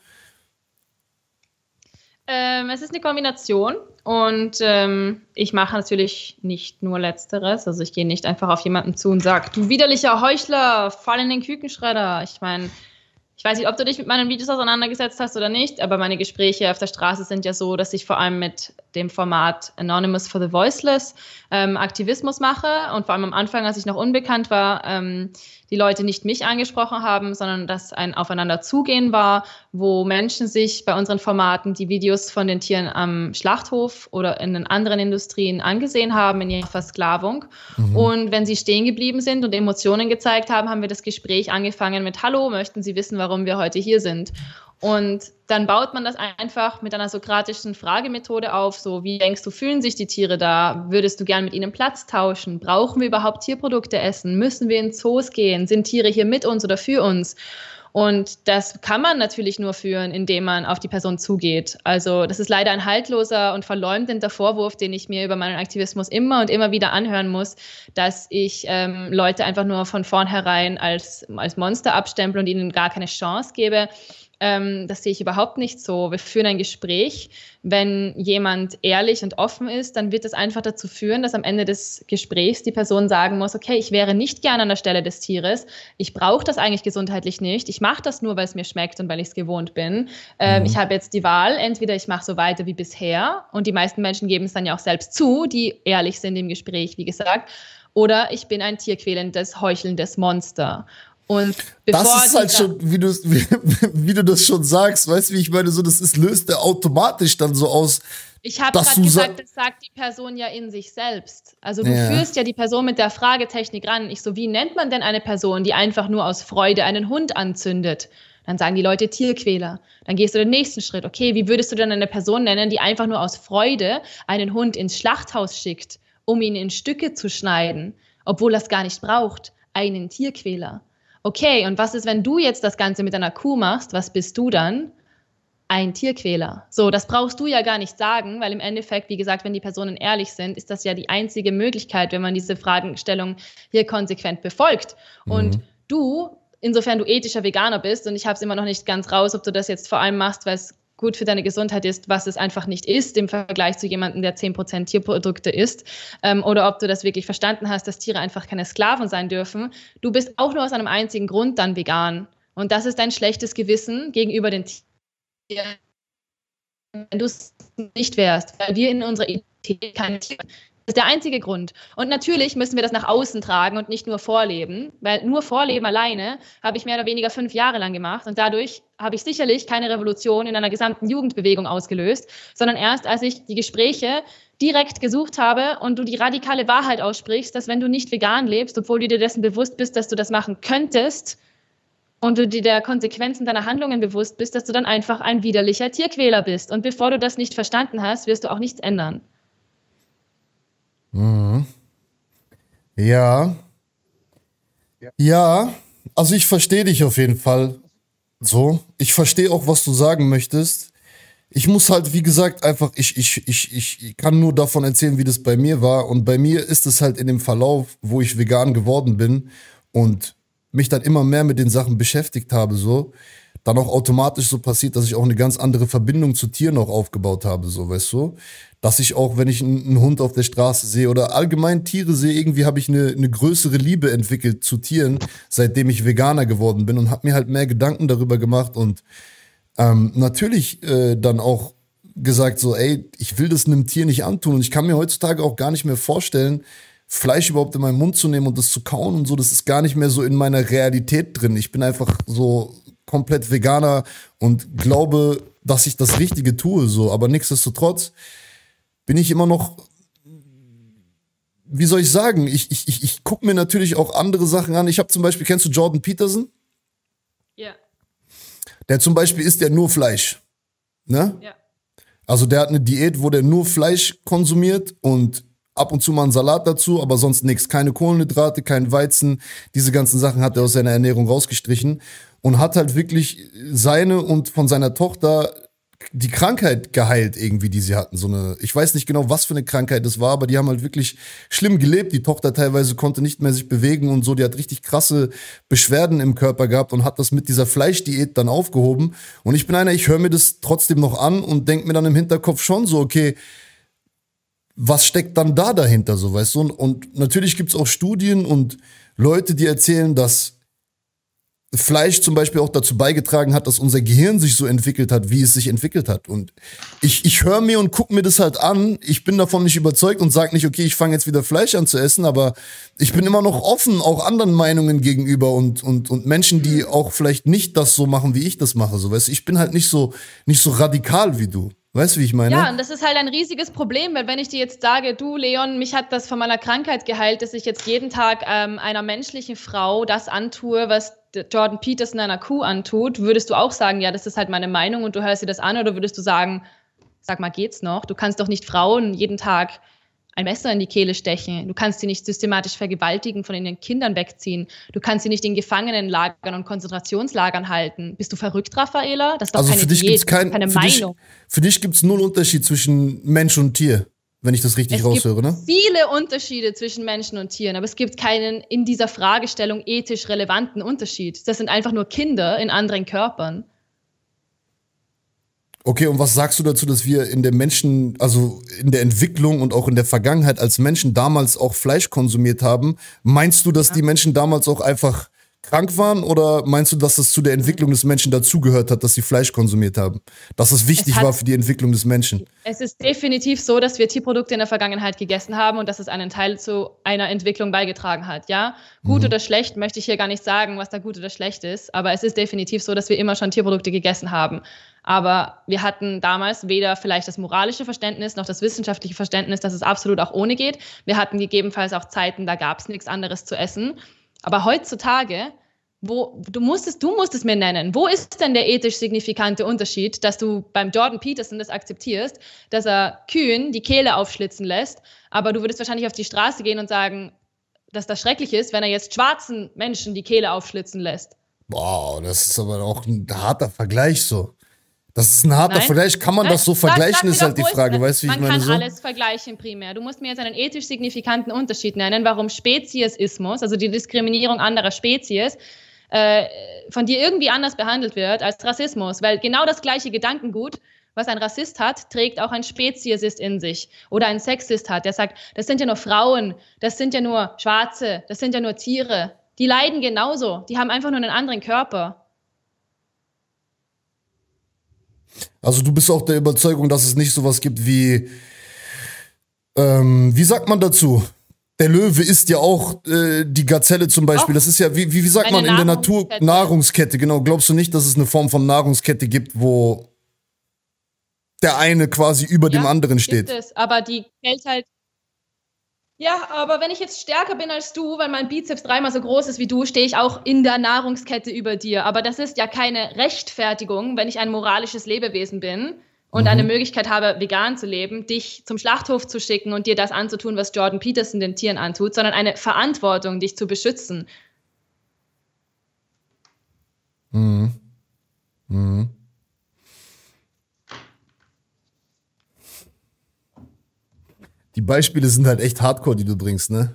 Ähm, es ist eine Kombination und ähm, ich mache natürlich nicht nur Letzteres. Also ich gehe nicht einfach auf jemanden zu und sage, du widerlicher Heuchler, fall in den Kükenschredder. Ich meine, ich weiß nicht, ob du dich mit meinen Videos auseinandergesetzt hast oder nicht, aber meine Gespräche auf der Straße sind ja so, dass ich vor allem mit dem Format Anonymous for the Voiceless ähm, Aktivismus mache und vor allem am Anfang, als ich noch unbekannt war, ähm, die Leute nicht mich angesprochen haben, sondern dass ein Aufeinanderzugehen war, wo Menschen sich bei unseren Formaten die Videos von den Tieren am Schlachthof oder in den anderen Industrien angesehen haben in ihrer Versklavung. Mhm. Und wenn sie stehen geblieben sind und Emotionen gezeigt haben, haben wir das Gespräch angefangen mit Hallo, möchten Sie wissen, warum wir heute hier sind? Und dann baut man das einfach mit einer sokratischen Fragemethode auf, so wie denkst du, fühlen sich die Tiere da? Würdest du gern mit ihnen Platz tauschen? Brauchen wir überhaupt Tierprodukte essen? Müssen wir in Zoos gehen? Sind Tiere hier mit uns oder für uns? Und das kann man natürlich nur führen, indem man auf die Person zugeht. Also das ist leider ein haltloser und verleumdender Vorwurf, den ich mir über meinen Aktivismus immer und immer wieder anhören muss, dass ich ähm, Leute einfach nur von vornherein als, als Monster abstempel und ihnen gar keine Chance gebe. Ähm, das sehe ich überhaupt nicht so. Wir führen ein Gespräch. Wenn jemand ehrlich und offen ist, dann wird das einfach dazu führen, dass am Ende des Gesprächs die Person sagen muss, okay, ich wäre nicht gern an der Stelle des Tieres. Ich brauche das eigentlich gesundheitlich nicht. Ich mache das nur, weil es mir schmeckt und weil ich es gewohnt bin. Ähm, mhm. Ich habe jetzt die Wahl, entweder ich mache so weiter wie bisher und die meisten Menschen geben es dann ja auch selbst zu, die ehrlich sind im Gespräch, wie gesagt, oder ich bin ein tierquälendes, heuchelndes Monster. Und bevor das ist halt schon, wie du, wie, wie du das schon sagst, weißt du, wie ich meine, so, das ist, löst er automatisch dann so aus. Ich habe gerade gesagt, das sagt die Person ja in sich selbst. Also du ja. führst ja die Person mit der Fragetechnik ran. Ich so, wie nennt man denn eine Person, die einfach nur aus Freude einen Hund anzündet? Dann sagen die Leute Tierquäler. Dann gehst du den nächsten Schritt. Okay, wie würdest du denn eine Person nennen, die einfach nur aus Freude einen Hund ins Schlachthaus schickt, um ihn in Stücke zu schneiden, obwohl er es gar nicht braucht? Einen Tierquäler. Okay, und was ist, wenn du jetzt das Ganze mit einer Kuh machst? Was bist du dann? Ein Tierquäler. So, das brauchst du ja gar nicht sagen, weil im Endeffekt, wie gesagt, wenn die Personen ehrlich sind, ist das ja die einzige Möglichkeit, wenn man diese Fragestellung hier konsequent befolgt. Mhm. Und du, insofern du ethischer Veganer bist, und ich habe es immer noch nicht ganz raus, ob du das jetzt vor allem machst, weil es gut für deine Gesundheit ist, was es einfach nicht ist im Vergleich zu jemandem, der zehn Prozent Tierprodukte isst, ähm, oder ob du das wirklich verstanden hast, dass Tiere einfach keine Sklaven sein dürfen. Du bist auch nur aus einem einzigen Grund dann vegan. Und das ist dein schlechtes Gewissen gegenüber den Tieren, wenn du es nicht wärst, weil wir in unserer Identität keine Tiere. Das ist der einzige Grund. Und natürlich müssen wir das nach außen tragen und nicht nur vorleben, weil nur Vorleben alleine habe ich mehr oder weniger fünf Jahre lang gemacht und dadurch habe ich sicherlich keine Revolution in einer gesamten Jugendbewegung ausgelöst, sondern erst, als ich die Gespräche direkt gesucht habe und du die radikale Wahrheit aussprichst, dass wenn du nicht vegan lebst, obwohl du dir dessen bewusst bist, dass du das machen könntest und du dir der Konsequenzen deiner Handlungen bewusst bist, dass du dann einfach ein widerlicher Tierquäler bist. Und bevor du das nicht verstanden hast, wirst du auch nichts ändern. Mhm. Ja. Ja, also ich verstehe dich auf jeden Fall so. Ich verstehe auch, was du sagen möchtest. Ich muss halt, wie gesagt, einfach, ich, ich, ich, ich kann nur davon erzählen, wie das bei mir war. Und bei mir ist es halt in dem Verlauf, wo ich vegan geworden bin und mich dann immer mehr mit den Sachen beschäftigt habe, so, dann auch automatisch so passiert, dass ich auch eine ganz andere Verbindung zu Tieren auch aufgebaut habe, so, weißt du? Dass ich auch, wenn ich einen, einen Hund auf der Straße sehe oder allgemein Tiere sehe, irgendwie habe ich eine, eine größere Liebe entwickelt zu Tieren, seitdem ich Veganer geworden bin und habe mir halt mehr Gedanken darüber gemacht und ähm, natürlich äh, dann auch gesagt so, ey, ich will das einem Tier nicht antun und ich kann mir heutzutage auch gar nicht mehr vorstellen, Fleisch überhaupt in meinen Mund zu nehmen und das zu kauen und so, das ist gar nicht mehr so in meiner Realität drin. Ich bin einfach so komplett Veganer und glaube, dass ich das Richtige tue, so, aber nichtsdestotrotz bin ich immer noch, wie soll ich sagen, ich, ich, ich, ich gucke mir natürlich auch andere Sachen an. Ich habe zum Beispiel, kennst du Jordan Peterson? Ja. Der zum Beispiel isst ja nur Fleisch, ne? Ja. Also der hat eine Diät, wo der nur Fleisch konsumiert und ab und zu mal einen Salat dazu, aber sonst nichts. Keine Kohlenhydrate, kein Weizen. Diese ganzen Sachen hat er aus seiner Ernährung rausgestrichen und hat halt wirklich seine und von seiner Tochter die Krankheit geheilt irgendwie, die sie hatten. So eine, ich weiß nicht genau, was für eine Krankheit das war, aber die haben halt wirklich schlimm gelebt. Die Tochter teilweise konnte nicht mehr sich bewegen und so. Die hat richtig krasse Beschwerden im Körper gehabt und hat das mit dieser Fleischdiät dann aufgehoben. Und ich bin einer, ich höre mir das trotzdem noch an und denke mir dann im Hinterkopf schon so, okay, was steckt dann da dahinter, so, weißt du? Und, und natürlich gibt's auch Studien und Leute, die erzählen, dass Fleisch zum Beispiel auch dazu beigetragen hat, dass unser Gehirn sich so entwickelt hat, wie es sich entwickelt hat. Und ich, ich höre mir und gucke mir das halt an. Ich bin davon nicht überzeugt und sage nicht, okay, ich fange jetzt wieder Fleisch an zu essen, aber ich bin immer noch offen, auch anderen Meinungen gegenüber und, und, und Menschen, die auch vielleicht nicht das so machen, wie ich das mache. So, weißt du? Ich bin halt nicht so, nicht so radikal wie du. Weißt du, wie ich meine? Ja, und das ist halt ein riesiges Problem, weil wenn ich dir jetzt sage, du Leon, mich hat das von meiner Krankheit geheilt, dass ich jetzt jeden Tag ähm, einer menschlichen Frau das antue, was Jordan Peterson einer Kuh antut, würdest du auch sagen, ja, das ist halt meine Meinung und du hörst dir das an, oder würdest du sagen, sag mal, geht's noch? Du kannst doch nicht Frauen jeden Tag ein Messer in die Kehle stechen. Du kannst sie nicht systematisch vergewaltigen, von ihren Kindern wegziehen. Du kannst sie nicht in Gefangenenlagern und Konzentrationslagern halten. Bist du verrückt, Raffaela? Das ist doch also keine für dich Diät, gibt's kein, keine für Meinung. Dich, für dich gibt es null Unterschied zwischen Mensch und Tier, wenn ich das richtig es raushöre, gibt ne? viele Unterschiede zwischen Menschen und Tieren, aber es gibt keinen in dieser Fragestellung ethisch relevanten Unterschied. Das sind einfach nur Kinder in anderen Körpern. Okay, und was sagst du dazu, dass wir in der Menschen, also in der Entwicklung und auch in der Vergangenheit als Menschen damals auch Fleisch konsumiert haben? Meinst du, dass ja. die Menschen damals auch einfach krank waren? Oder meinst du, dass das zu der Entwicklung des Menschen dazugehört hat, dass sie Fleisch konsumiert haben? Dass es wichtig es war für die Entwicklung des Menschen? Es ist definitiv so, dass wir Tierprodukte in der Vergangenheit gegessen haben und dass es einen Teil zu einer Entwicklung beigetragen hat. Ja, gut mhm. oder schlecht möchte ich hier gar nicht sagen, was da gut oder schlecht ist. Aber es ist definitiv so, dass wir immer schon Tierprodukte gegessen haben. Aber wir hatten damals weder vielleicht das moralische Verständnis noch das wissenschaftliche Verständnis, dass es absolut auch ohne geht. Wir hatten gegebenenfalls auch Zeiten, da gab es nichts anderes zu essen. Aber heutzutage, wo du musstest, du musst es mir nennen, wo ist denn der ethisch signifikante Unterschied, dass du beim Jordan Peterson das akzeptierst, dass er Kühen die Kehle aufschlitzen lässt, aber du würdest wahrscheinlich auf die Straße gehen und sagen, dass das schrecklich ist, wenn er jetzt schwarzen Menschen die Kehle aufschlitzen lässt. Boah, das ist aber auch ein harter Vergleich so. Das ist ein harter Nein? Vergleich. Kann man Nein? das so Sag, vergleichen, sag ist halt die Frage. Ist, weißt du, wie ich meine? Man kann so? alles vergleichen primär. Du musst mir jetzt einen ethisch signifikanten Unterschied nennen, warum Speziesismus, also die Diskriminierung anderer Spezies, äh, von dir irgendwie anders behandelt wird als Rassismus. Weil genau das gleiche Gedankengut, was ein Rassist hat, trägt auch ein Speziesist in sich. Oder ein Sexist hat, der sagt, das sind ja nur Frauen, das sind ja nur Schwarze, das sind ja nur Tiere. Die leiden genauso. Die haben einfach nur einen anderen Körper. Also du bist auch der Überzeugung, dass es nicht sowas gibt wie, ähm, wie sagt man dazu? Der Löwe isst ja auch äh, die Gazelle zum Beispiel. Auch das ist ja, wie, wie, wie sagt man in der Natur, Nahrungskette, genau. Glaubst du nicht, dass es eine Form von Nahrungskette gibt, wo der eine quasi über ja, dem anderen steht? Gibt es, aber die hält halt. Ja, aber wenn ich jetzt stärker bin als du, weil mein Bizeps dreimal so groß ist wie du, stehe ich auch in der Nahrungskette über dir. Aber das ist ja keine Rechtfertigung, wenn ich ein moralisches Lebewesen bin und mhm. eine Möglichkeit habe, vegan zu leben, dich zum Schlachthof zu schicken und dir das anzutun, was Jordan Peterson den Tieren antut, sondern eine Verantwortung, dich zu beschützen. Mhm. Mhm. Die Beispiele sind halt echt hardcore, die du bringst, ne?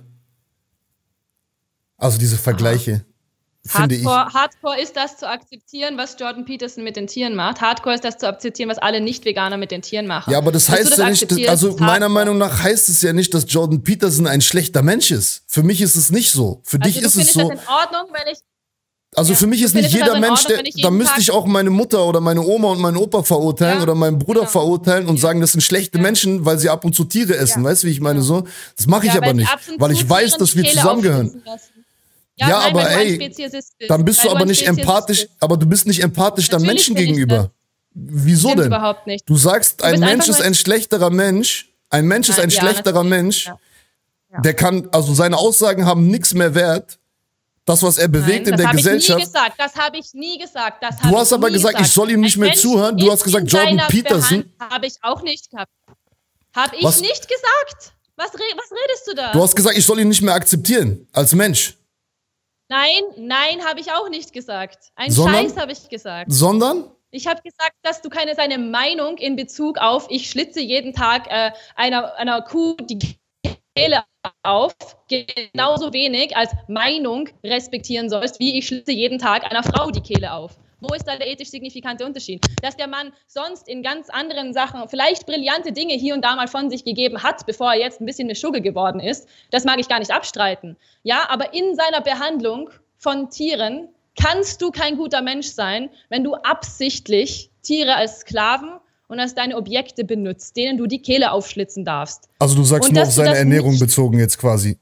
Also diese Vergleiche, Aha. finde Hardcore, ich. Hardcore ist das zu akzeptieren, was Jordan Peterson mit den Tieren macht. Hardcore ist das zu akzeptieren, was alle Nicht-Veganer mit den Tieren machen. Ja, aber das heißt das ja nicht, dass, also meiner Meinung nach heißt es ja nicht, dass Jordan Peterson ein schlechter Mensch ist. Für mich ist es nicht so. Für also dich ist es so. Du findest das in Ordnung, wenn ich... Also ja, für mich ist nicht jeder Mensch, der, da müsste ich auch meine Mutter oder meine Oma und meinen Opa verurteilen ja, oder meinen Bruder genau. verurteilen und ja. sagen, das sind schlechte ja. Menschen, weil sie ab und zu Tiere essen. Ja. Weißt du, wie ich meine so? Das mache ich ja, aber nicht, weil ich weiß, dass wir zusammengehören. Ja, ja nein, aber ey, dann bist du aber nicht empathisch, bist. aber du bist nicht empathisch dann Menschen gegenüber. Wieso denn? Überhaupt nicht. Du sagst, ein Mensch ist ein schlechterer Mensch, ein Mensch ist ein schlechterer Mensch, der kann, also seine Aussagen haben nichts mehr Wert. Das, was er bewegt Nein, in der Gesellschaft. Das habe ich nie gesagt. Das habe ich nie gesagt. Das du hast aber gesagt, gesagt, ich soll ihm nicht mehr zuhören. Du hast gesagt, Jordan Peterson. Habe ich auch nicht gehabt. Habe ich was? nicht gesagt. Was, re was redest du da? Du hast gesagt, ich soll ihn nicht mehr akzeptieren als Mensch. Nein, nein, habe ich auch nicht gesagt. Ein Sondern? Scheiß habe ich gesagt. Sondern? Ich habe gesagt, dass du keine seine Meinung in Bezug auf, ich schlitze jeden Tag äh, einer, einer Kuh die Kehle auf, genauso wenig als Meinung respektieren sollst, wie ich schlitze jeden Tag einer Frau die Kehle auf. Wo ist da der ethisch signifikante Unterschied? Dass der Mann sonst in ganz anderen Sachen vielleicht brillante Dinge hier und da mal von sich gegeben hat, bevor er jetzt ein bisschen eine Schugge geworden ist, das mag ich gar nicht abstreiten. Ja, aber in seiner Behandlung von Tieren kannst du kein guter Mensch sein, wenn du absichtlich Tiere als Sklaven und als deine Objekte benutzt, denen du die Kehle aufschlitzen darfst. Also du sagst und nur auf seine Ernährung bezogen jetzt quasi.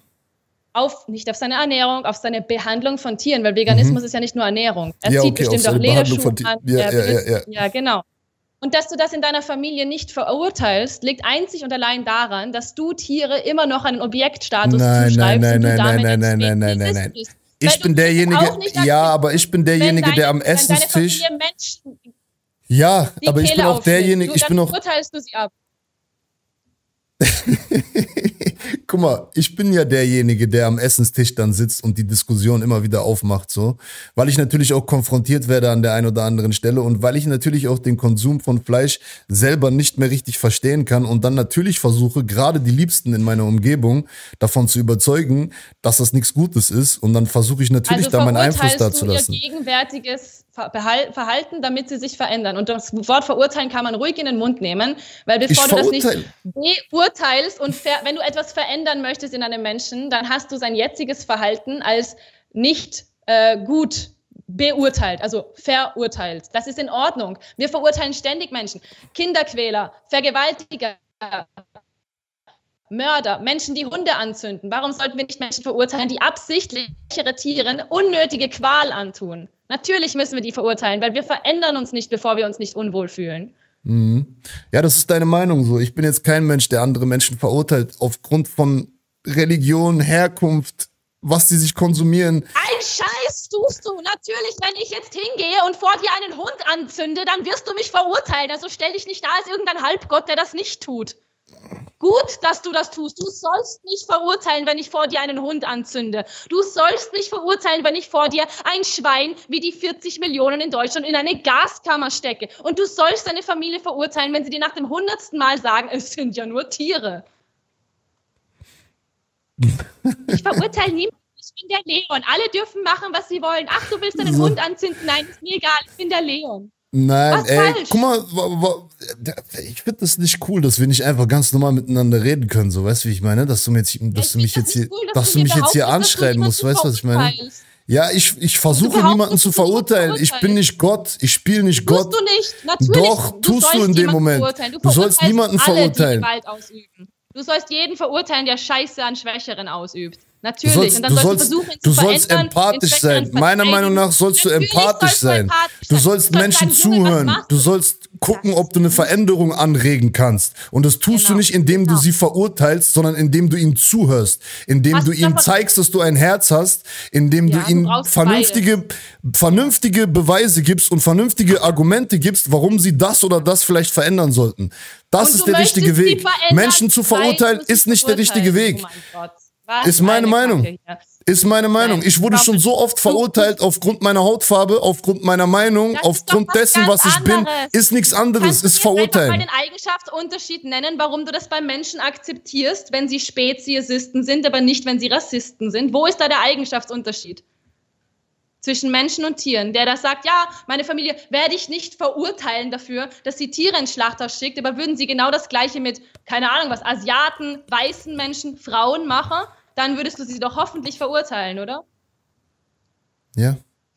Auf, nicht auf seine Ernährung, auf seine Behandlung von Tieren, weil Veganismus mhm. ist ja nicht nur Ernährung. Er ja, zieht okay, bestimmt auch Lederschuhe an. Ja, ja, ja, ja. ja, genau. Und dass du das in deiner Familie nicht verurteilst, liegt einzig und allein daran, dass du Tiere immer noch einen Objektstatus nein, zuschreibst. Nein, und nein, du nein, damit nein, nein, nein, nein, nein, nein. Ich bin derjenige, ja, aber ich bin derjenige, der am Essenstisch... Ja, aber ich bin auch derjenige, ich bin auch... urteilst du sie ab. Guck mal, ich bin ja derjenige, der am Essenstisch dann sitzt und die Diskussion immer wieder aufmacht, so. Weil ich natürlich auch konfrontiert werde an der einen oder anderen Stelle und weil ich natürlich auch den Konsum von Fleisch selber nicht mehr richtig verstehen kann und dann natürlich versuche, gerade die Liebsten in meiner Umgebung davon zu überzeugen, dass das nichts Gutes ist und dann versuche ich natürlich also da meinen Einfluss da zu lassen. Also ihr gegenwärtiges Verhalten, damit sie sich verändern. Und das Wort verurteilen kann man ruhig in den Mund nehmen, weil bevor du das nicht beurteilst und wenn du etwas verändern möchtest in einem Menschen, dann hast du sein jetziges Verhalten als nicht äh, gut beurteilt, also verurteilt. Das ist in Ordnung. Wir verurteilen ständig Menschen. Kinderquäler, Vergewaltiger, Mörder, Menschen, die Hunde anzünden. Warum sollten wir nicht Menschen verurteilen, die absichtlich ihre Tieren unnötige Qual antun? Natürlich müssen wir die verurteilen, weil wir verändern uns nicht, bevor wir uns nicht unwohl fühlen. Mhm. Ja, das ist deine Meinung so. Ich bin jetzt kein Mensch, der andere Menschen verurteilt aufgrund von Religion, Herkunft, was sie sich konsumieren. Ein Scheiß tust du. Natürlich, wenn ich jetzt hingehe und vor dir einen Hund anzünde, dann wirst du mich verurteilen. Also stell dich nicht da als irgendein Halbgott, der das nicht tut. Gut, dass du das tust. Du sollst mich verurteilen, wenn ich vor dir einen Hund anzünde. Du sollst mich verurteilen, wenn ich vor dir ein Schwein wie die vierzig Millionen in Deutschland in eine Gaskammer stecke. Und du sollst deine Familie verurteilen, wenn sie dir nach dem hundertsten Mal sagen, es sind ja nur Tiere. Ich verurteile niemanden. Ich bin der Leon. Alle dürfen machen, was sie wollen. Ach, du willst einen so. Hund anzünden? Nein, ist mir egal. Ich bin der Leon. Nein, was ey, falsch? Guck mal, wa, wa, ich finde das nicht cool, dass wir nicht einfach ganz normal miteinander reden können, so, weißt du, wie ich meine? Dass du, mir jetzt, dass du mich jetzt hier, cool, dass, dass du mich jetzt hier anschreien musst, weißt du, was ich meine? Ja, ich, ich versuche niemanden zu verurteilen. Ich bin nicht Gott, ich spiele nicht Gott. Tust du nicht, natürlich. Doch, du tust du in dem Moment. Du, du sollst niemanden alle, verurteilen. Du sollst jeden verurteilen, der Scheiße an Schwächeren ausübt. Natürlich. Du sollst, und dann du sollst, sollst, du sollst empathisch sein. Meiner Meinung nach sollst du empathisch sein. Empathisch du sollst sein. Menschen sagen, zuhören. Junge, du sollst gucken, ob du eine Veränderung anregen kannst. Und das tust genau. du nicht, indem genau. du sie verurteilst, sondern indem du ihnen zuhörst. Indem hast du ihnen zeigst, dass du ein Herz hast. Indem ja, du ihnen vernünftige, vernünftige Beweise gibst und vernünftige Argumente gibst, warum sie das oder das vielleicht verändern sollten. Das ist der richtige Weg. Menschen zu verurteilen ist nicht der richtige Weg. Was? Ist meine Meinung. Ist meine Meinung. Ich wurde schon so oft verurteilt aufgrund meiner Hautfarbe, aufgrund meiner Meinung, aufgrund dessen, was ich bin. Ist nichts anderes, ist verurteilen. Kannst du mal den Eigenschaftsunterschied nennen, warum du das bei Menschen akzeptierst, wenn sie Speziesisten sind, aber nicht, wenn sie Rassisten sind? Wo ist da der Eigenschaftsunterschied zwischen Menschen und Tieren? Der das sagt, ja, meine Familie werde ich nicht verurteilen dafür, dass sie Tiere ins Schlachthaus schickt, aber würden sie genau das Gleiche mit, keine Ahnung was, Asiaten, weißen Menschen, Frauen machen, dann würdest du sie doch hoffentlich verurteilen, oder? Ja.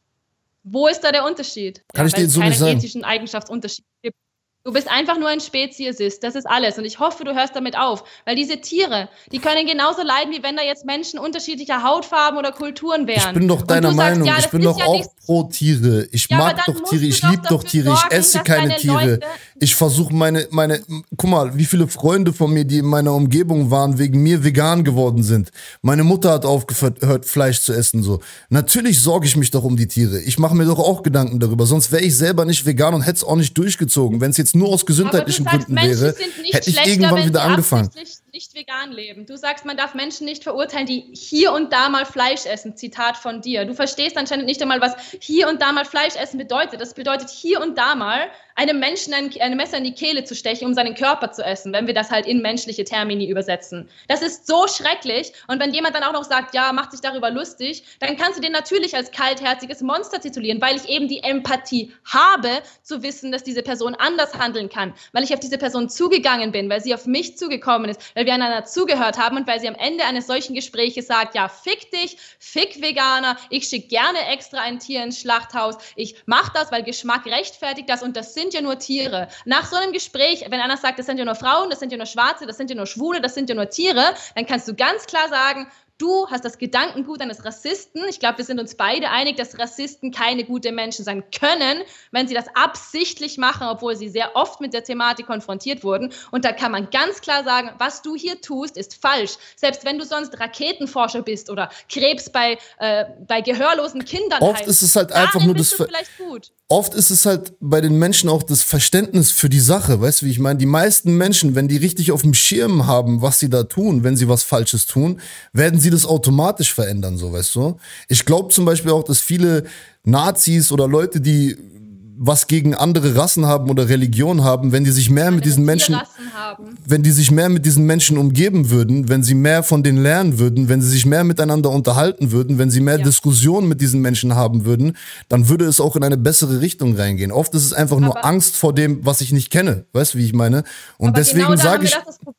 Wo ist da der Unterschied? Kann ja, ich dir jetzt so nicht sagen. Weil es keinen genetischen Eigenschaftsunterschied gibt. Du bist einfach nur ein Speziesist, das ist alles. Und ich hoffe, du hörst damit auf. Weil diese Tiere, die können genauso leiden, wie wenn da jetzt Menschen unterschiedlicher Hautfarben oder Kulturen wären. Ich bin doch deiner Meinung, sagst, ja, ich bin doch ja auch pro Tiere. Ich ja, mag doch Tiere, ich liebe doch Tiere, sorgen, ich esse keine Tiere. Leute ich versuche meine, meine, guck mal, wie viele Freunde von mir, die in meiner Umgebung waren, wegen mir vegan geworden sind. Meine Mutter hat aufgehört, Fleisch zu essen, so. Natürlich sorge ich mich doch um die Tiere. Ich mache mir doch auch Gedanken darüber. Sonst wäre ich selber nicht vegan und hätte es auch nicht durchgezogen. Wenn es jetzt nur aus gesundheitlichen sagst, Gründen Menschen wäre, hätte ich irgendwann wieder angefangen. Nicht vegan leben. Du sagst, man darf Menschen nicht verurteilen, die hier und da mal Fleisch essen. Zitat von dir. Du verstehst anscheinend nicht einmal, was hier und da mal Fleisch essen bedeutet. Das bedeutet hier und da mal einem Menschen ein, ein Messer in die Kehle zu stechen, um seinen Körper zu essen, wenn wir das halt in menschliche Termini übersetzen. Das ist so schrecklich. Und wenn jemand dann auch noch sagt, ja, macht sich darüber lustig, dann kannst du den natürlich als kaltherziges Monster titulieren, weil ich eben die Empathie habe, zu wissen, dass diese Person anders handeln kann, weil ich auf diese Person zugegangen bin, weil sie auf mich zugekommen ist, weil wir einander zugehört haben und weil sie am Ende eines solchen Gespräches sagt, ja, fick dich, fick Veganer, ich schicke gerne extra ein Tier ins Schlachthaus, ich mache das, weil Geschmack rechtfertigt das und das sind ja nur Tiere. Nach so einem Gespräch, wenn einer sagt, das sind ja nur Frauen, das sind ja nur Schwarze, das sind ja nur Schwule, das sind ja nur Tiere, dann kannst du ganz klar sagen, du hast das Gedankengut eines Rassisten. Ich glaube, wir sind uns beide einig, dass Rassisten keine guten Menschen sein können, wenn sie das absichtlich machen, obwohl sie sehr oft mit der Thematik konfrontiert wurden. Und da kann man ganz klar sagen, was du hier tust, ist falsch. Selbst wenn du sonst Raketenforscher bist oder Krebs bei, äh, bei gehörlosen Kindern Oft heißt, ist es halt einfach nur das... vielleicht gut. Oft ist es halt bei den Menschen auch das Verständnis für die Sache, weißt du, wie ich meine? Die meisten Menschen, wenn die richtig auf dem Schirm haben, was sie da tun, wenn sie was Falsches tun, werden sie das automatisch verändern, so, weißt du? Ich glaube zum Beispiel auch, dass viele Nazis oder Leute, die was gegen andere Rassen haben oder Religion haben, wenn die sich mehr mit diesen Menschen, wenn die sich mehr mit diesen Menschen umgeben würden, wenn sie mehr von denen lernen würden, wenn sie sich mehr miteinander unterhalten würden, wenn sie mehr ja. Diskussionen mit diesen Menschen haben würden, dann würde es auch in eine bessere Richtung reingehen. Oft ist es einfach nur aber Angst vor dem, was ich nicht kenne. Weißt du, wie ich meine? Und deswegen genau sage ich,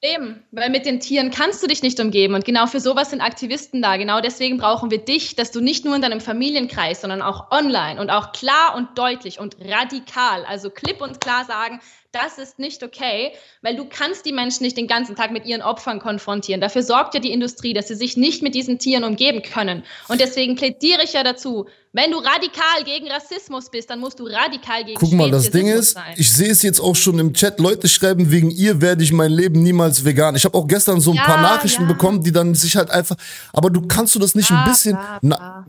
Problem, weil mit den Tieren kannst du dich nicht umgeben und genau für sowas sind Aktivisten da. Genau deswegen brauchen wir dich, dass du nicht nur in deinem Familienkreis, sondern auch online und auch klar und deutlich und radikal, also klipp und klar sagen, das ist nicht okay, weil du kannst die Menschen nicht den ganzen Tag mit ihren Opfern konfrontieren. Dafür sorgt ja die Industrie, dass sie sich nicht mit diesen Tieren umgeben können. Und deswegen plädiere ich ja dazu, wenn du radikal gegen Rassismus bist, dann musst du radikal gegen Guck mal, das Ding ist, sein. Ich sehe es jetzt auch schon im Chat, Leute schreiben, wegen ihr werde ich mein Leben niemals vegan. Ich habe auch gestern so ein ja, paar Nachrichten ja. bekommen, die dann sich halt einfach, aber du kannst du das nicht ah, ein bisschen... ah, Na,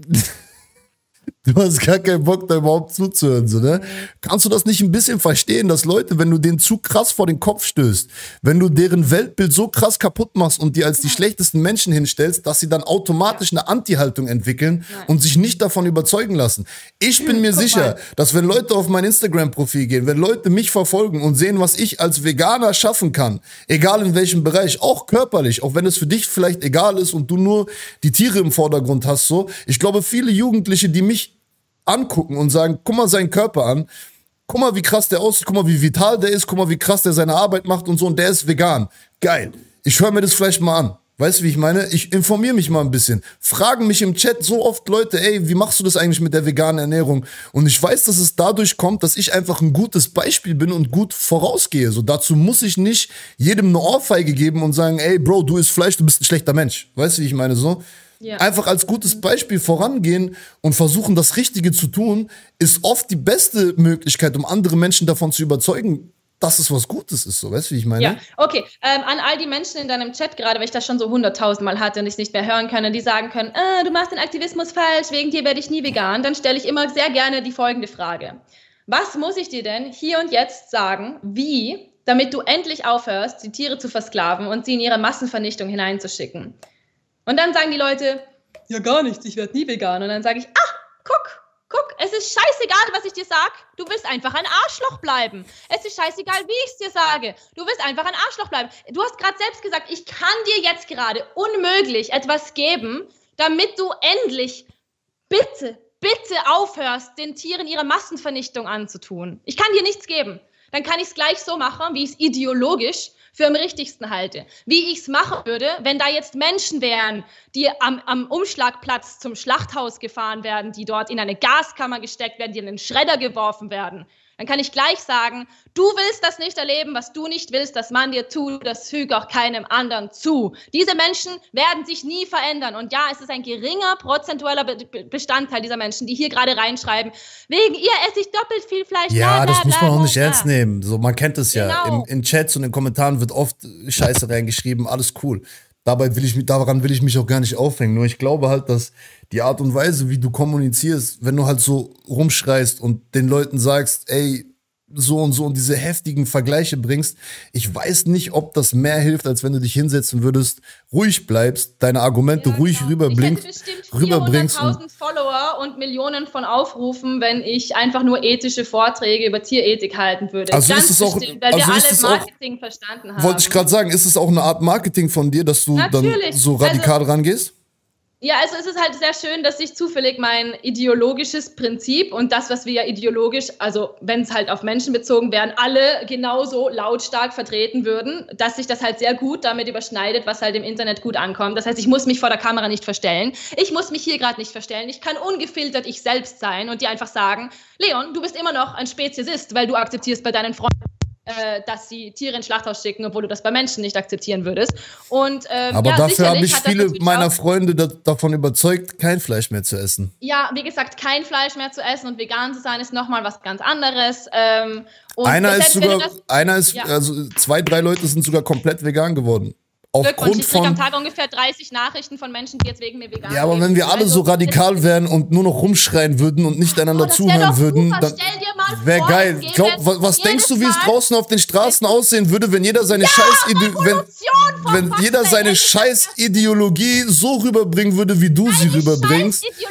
du hast gar keinen Bock, da überhaupt zuzuhören, so, ne? Kannst du das nicht ein bisschen verstehen, dass Leute, wenn du denen zu krass vor den Kopf stößt, wenn du deren Weltbild so krass kaputt machst und die als die schlechtesten Menschen hinstellst, dass sie dann automatisch eine Anti-Haltung entwickeln und sich nicht davon überzeugen lassen. Ich bin mir Guck sicher, mal. dass wenn Leute auf mein Instagram-Profil gehen, wenn Leute mich verfolgen und sehen, was ich als Veganer schaffen kann, egal in welchem Bereich, auch körperlich, auch wenn es für dich vielleicht egal ist und du nur die Tiere im Vordergrund hast, so, ich glaube, viele Jugendliche, die mich angucken und sagen, guck mal seinen Körper an, guck mal, wie krass der aussieht, guck mal, wie vital der ist, guck mal, wie krass der seine Arbeit macht und so, und der ist vegan. Geil. Ich höre mir das vielleicht mal an. Weißt du, wie ich meine? Ich informiere mich mal ein bisschen. Fragen mich im Chat so oft Leute, ey, wie machst du das eigentlich mit der veganen Ernährung? Und ich weiß, dass es dadurch kommt, dass ich einfach ein gutes Beispiel bin und gut vorausgehe. So, dazu muss ich nicht jedem eine Ohrfeige geben und sagen, ey, Bro, du isst Fleisch, du bist ein schlechter Mensch. Weißt du, wie ich meine? So. Ja. Einfach als gutes Beispiel vorangehen und versuchen, das Richtige zu tun, ist oft die beste Möglichkeit, um andere Menschen davon zu überzeugen, dass es was Gutes ist. So, weißt du, wie ich meine? Ja, okay. Ähm, an all die Menschen in deinem Chat gerade, weil ich das schon so hunderttausend Mal hatte und ich es nicht mehr hören kann, die sagen können, ah, du machst den Aktivismus falsch, wegen dir werde ich nie vegan, dann stelle ich immer sehr gerne die folgende Frage. Was muss ich dir denn hier und jetzt sagen, wie, damit du endlich aufhörst, die Tiere zu versklaven und sie in ihre Massenvernichtung hineinzuschicken? Und dann sagen die Leute, ja gar nichts, ich werde nie vegan. Und dann sage ich, ah, guck, guck, es ist scheißegal, was ich dir sage. Du wirst einfach ein Arschloch bleiben. Es ist scheißegal, wie ich es dir sage. Du wirst einfach ein Arschloch bleiben. Du hast gerade selbst gesagt, ich kann dir jetzt gerade unmöglich etwas geben, damit du endlich, bitte, bitte aufhörst, den Tieren ihre Massenvernichtung anzutun. Ich kann dir nichts geben. Dann kann ich es gleich so machen, wie ich es ideologisch für am richtigsten halte. Wie ich es machen würde, wenn da jetzt Menschen wären, die am, am Umschlagplatz zum Schlachthaus gefahren werden, die dort in eine Gaskammer gesteckt werden, die in den Schredder geworfen werden. Dann kann ich gleich sagen, du willst das nicht erleben, was du nicht willst, dass man dir tut, das füge auch keinem anderen zu. Diese Menschen werden sich nie verändern. Und ja, es ist ein geringer prozentueller Be- Bestandteil dieser Menschen, die hier gerade reinschreiben, wegen ihr esse ich doppelt viel Fleisch. Ja, bla, bla, das muss man bla, auch bla, nicht bla. ernst nehmen. So, man kennt es ja. Genau. In, in Chats und in Kommentaren wird oft Scheiße reingeschrieben, alles cool. Dabei will ich mich, daran will ich mich auch gar nicht aufhängen. Nur ich glaube halt, dass die Art und Weise, wie du kommunizierst, wenn du halt so rumschreist und den Leuten sagst, ey, so und so und diese heftigen Vergleiche bringst, ich weiß nicht, ob das mehr hilft, als wenn du dich hinsetzen würdest, ruhig bleibst, deine Argumente Ja, ruhig genau. rüberbringst, Ich hätte bestimmt rüberbringst. vierhunderttausend Follower und Millionen von Aufrufen, wenn ich einfach nur ethische Vorträge über Tierethik halten würde. Also Ganz ist es auch- bestimmt, weil also wir ist alle es auch- Marketing verstanden haben. Wollte ich gerade sagen, ist es auch eine Art Marketing von dir, dass du Natürlich. dann so radikal Also- rangehst? Ja, also es ist halt sehr schön, dass ich zufällig mein ideologisches Prinzip und das, was wir ja ideologisch, also wenn es halt auf Menschen bezogen wären, alle genauso lautstark vertreten würden, dass sich das halt sehr gut damit überschneidet, was halt im Internet gut ankommt. Das heißt, ich muss mich vor der Kamera nicht verstellen. Ich muss mich hier gerade nicht verstellen. Ich kann ungefiltert ich selbst sein und dir einfach sagen, Leon, du bist immer noch ein Speziesist, weil du akzeptierst bei deinen Freunden, äh, dass sie Tiere ins Schlachthaus schicken, obwohl du das bei Menschen nicht akzeptieren würdest. Und, ähm, Aber ja, dafür habe sicherlich ich hat das viele natürlich meiner auch- Freunde da, davon überzeugt, kein Fleisch mehr zu essen. Ja, wie gesagt, kein Fleisch mehr zu essen und vegan zu sein ist nochmal was ganz anderes. Ähm, und Einer ist selbst wenn sogar, du das- einer ist, Ja. also zwei, drei Leute sind sogar komplett vegan geworden. Glückwunsch, Aufgrund ich kriege am von, Tag ungefähr dreißig Nachrichten von Menschen, die jetzt wegen mir vegan ja, aber leben. wenn wir alle Also, so radikal wären und nur noch rumschreien würden und nicht einander Oh, das wär zuhören doch würden, super. dann Stell dir mal wäre vor, geil. es gäbe Glaub, was was jedes denkst du, wie es Mal draußen auf den Straßen aussehen würde, wenn jeder seine scheiß Ide- wenn, Revolution vom wenn jeder Fachfeld. seine Es ist scheiß Ideologie so rüberbringen würde, wie du sie eine rüberbringst? Scheiß Ideologie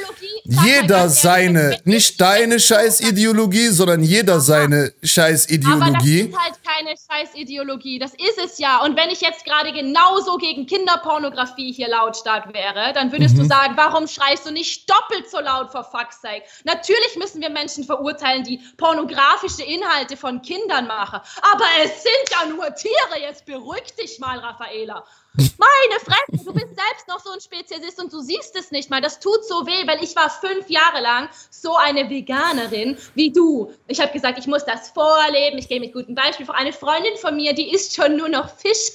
jeder seine, nicht deine Scheißideologie, sondern jeder seine Scheißideologie. Aber das ist halt keine Scheißideologie, das ist es ja. Und wenn ich jetzt gerade genauso gegen Kinderpornografie hier lautstark wäre, dann würdest mhm. du sagen, warum schreist du nicht doppelt so laut, for fuck's sake? Natürlich müssen wir Menschen verurteilen, die pornografische Inhalte von Kindern machen. Aber es sind ja nur Tiere, jetzt beruhig dich mal, Raffaela. Meine Fresse, du bist selbst noch so ein Spezialist und du siehst es nicht mal. Das tut so weh, weil ich war fünf Jahre lang so eine Veganerin wie du. Ich habe gesagt, ich muss das vorleben, ich gehe mit gutem Beispiel vor. Eine Freundin von mir, die isst schon nur noch Fisch.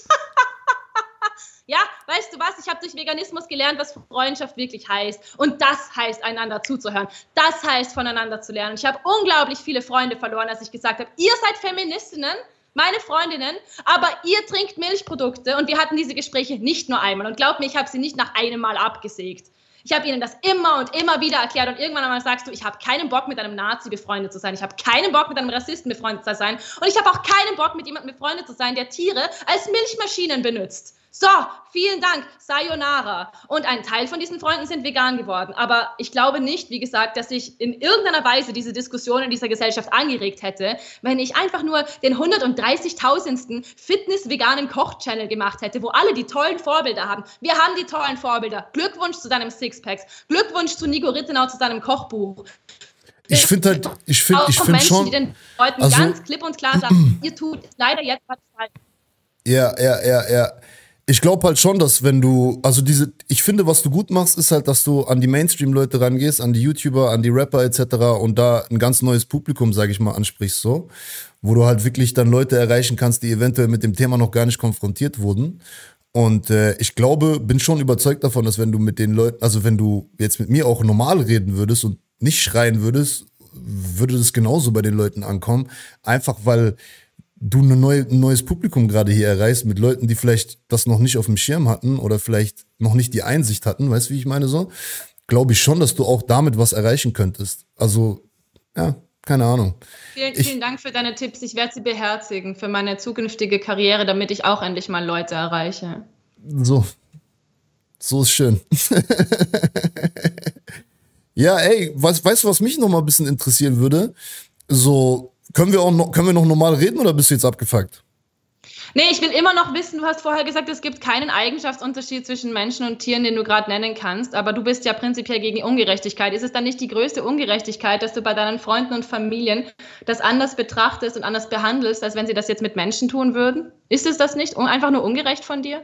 Ja, weißt du was? Ich habe durch Veganismus gelernt, was Freundschaft wirklich heißt. Und das heißt, einander zuzuhören. Das heißt, voneinander zu lernen. Ich habe unglaublich viele Freunde verloren, als ich gesagt habe, ihr seid Feministinnen, meine Freundinnen, aber ihr trinkt Milchprodukte. Und wir hatten diese Gespräche nicht nur einmal. Und glaub mir, ich habe sie nicht nach einem Mal abgesägt. Ich habe ihnen das immer und immer wieder erklärt. Und irgendwann einmal sagst du, ich habe keinen Bock, mit einem Nazi befreundet zu sein. Ich habe keinen Bock, mit einem Rassisten befreundet zu sein. Und ich habe auch keinen Bock, mit jemandem befreundet zu sein, der Tiere als Milchmaschinen benutzt. So, vielen Dank, sayonara. Und ein Teil von diesen Freunden sind vegan geworden. Aber ich glaube nicht, wie gesagt, dass ich in irgendeiner Weise diese Diskussion in dieser Gesellschaft angeregt hätte, wenn ich einfach nur den hundertdreißigtausendsten Fitness-veganen Koch-Channel gemacht hätte, wo alle die tollen Vorbilder haben. Wir haben die tollen Vorbilder. Glückwunsch zu deinem Sixpacks. Glückwunsch zu Nico Rittenau, zu seinem Kochbuch. Ich finde halt, ich finde ich find schon... die den Leuten also, ganz klipp und klar sagen, ihr tut leider jetzt was falsch. Ja, ja, ja, ja. Ich glaube halt schon, dass wenn du, also diese, ich finde, was du gut machst, ist halt, dass du an die Mainstream-Leute rangehst, an die YouTuber, an die Rapper et cetera und da ein ganz neues Publikum, sage ich mal, ansprichst so, wo du halt wirklich dann Leute erreichen kannst, die eventuell mit dem Thema noch gar nicht konfrontiert wurden. Und äh, ich glaube, bin schon überzeugt davon, dass wenn du mit den Leuten, also wenn du jetzt mit mir auch normal reden würdest und nicht schreien würdest, würde das genauso bei den Leuten ankommen, einfach weil du eine neue, ein neues Publikum gerade hier erreichst mit Leuten, die vielleicht das noch nicht auf dem Schirm hatten oder vielleicht noch nicht die Einsicht hatten, weißt du, wie ich meine so? Glaube ich schon, dass du auch damit was erreichen könntest. Also, ja, keine Ahnung. Vielen, ich, vielen Dank für deine Tipps. Ich werde sie beherzigen für meine zukünftige Karriere, damit ich auch endlich mal Leute erreiche. So. So ist schön. Ja, ey, was, weißt du, was mich noch mal ein bisschen interessieren würde? So, Können wir auch noch, können wir noch normal reden oder bist du jetzt abgefuckt? Nee, ich will immer noch wissen, du hast vorher gesagt, es gibt keinen Eigenschaftsunterschied zwischen Menschen und Tieren, den du gerade nennen kannst, aber du bist ja prinzipiell gegen Ungerechtigkeit. Ist es dann nicht die größte Ungerechtigkeit, dass du bei deinen Freunden und Familien das anders betrachtest und anders behandelst, als wenn sie das jetzt mit Menschen tun würden? Ist es das nicht? Einfach nur ungerecht von dir?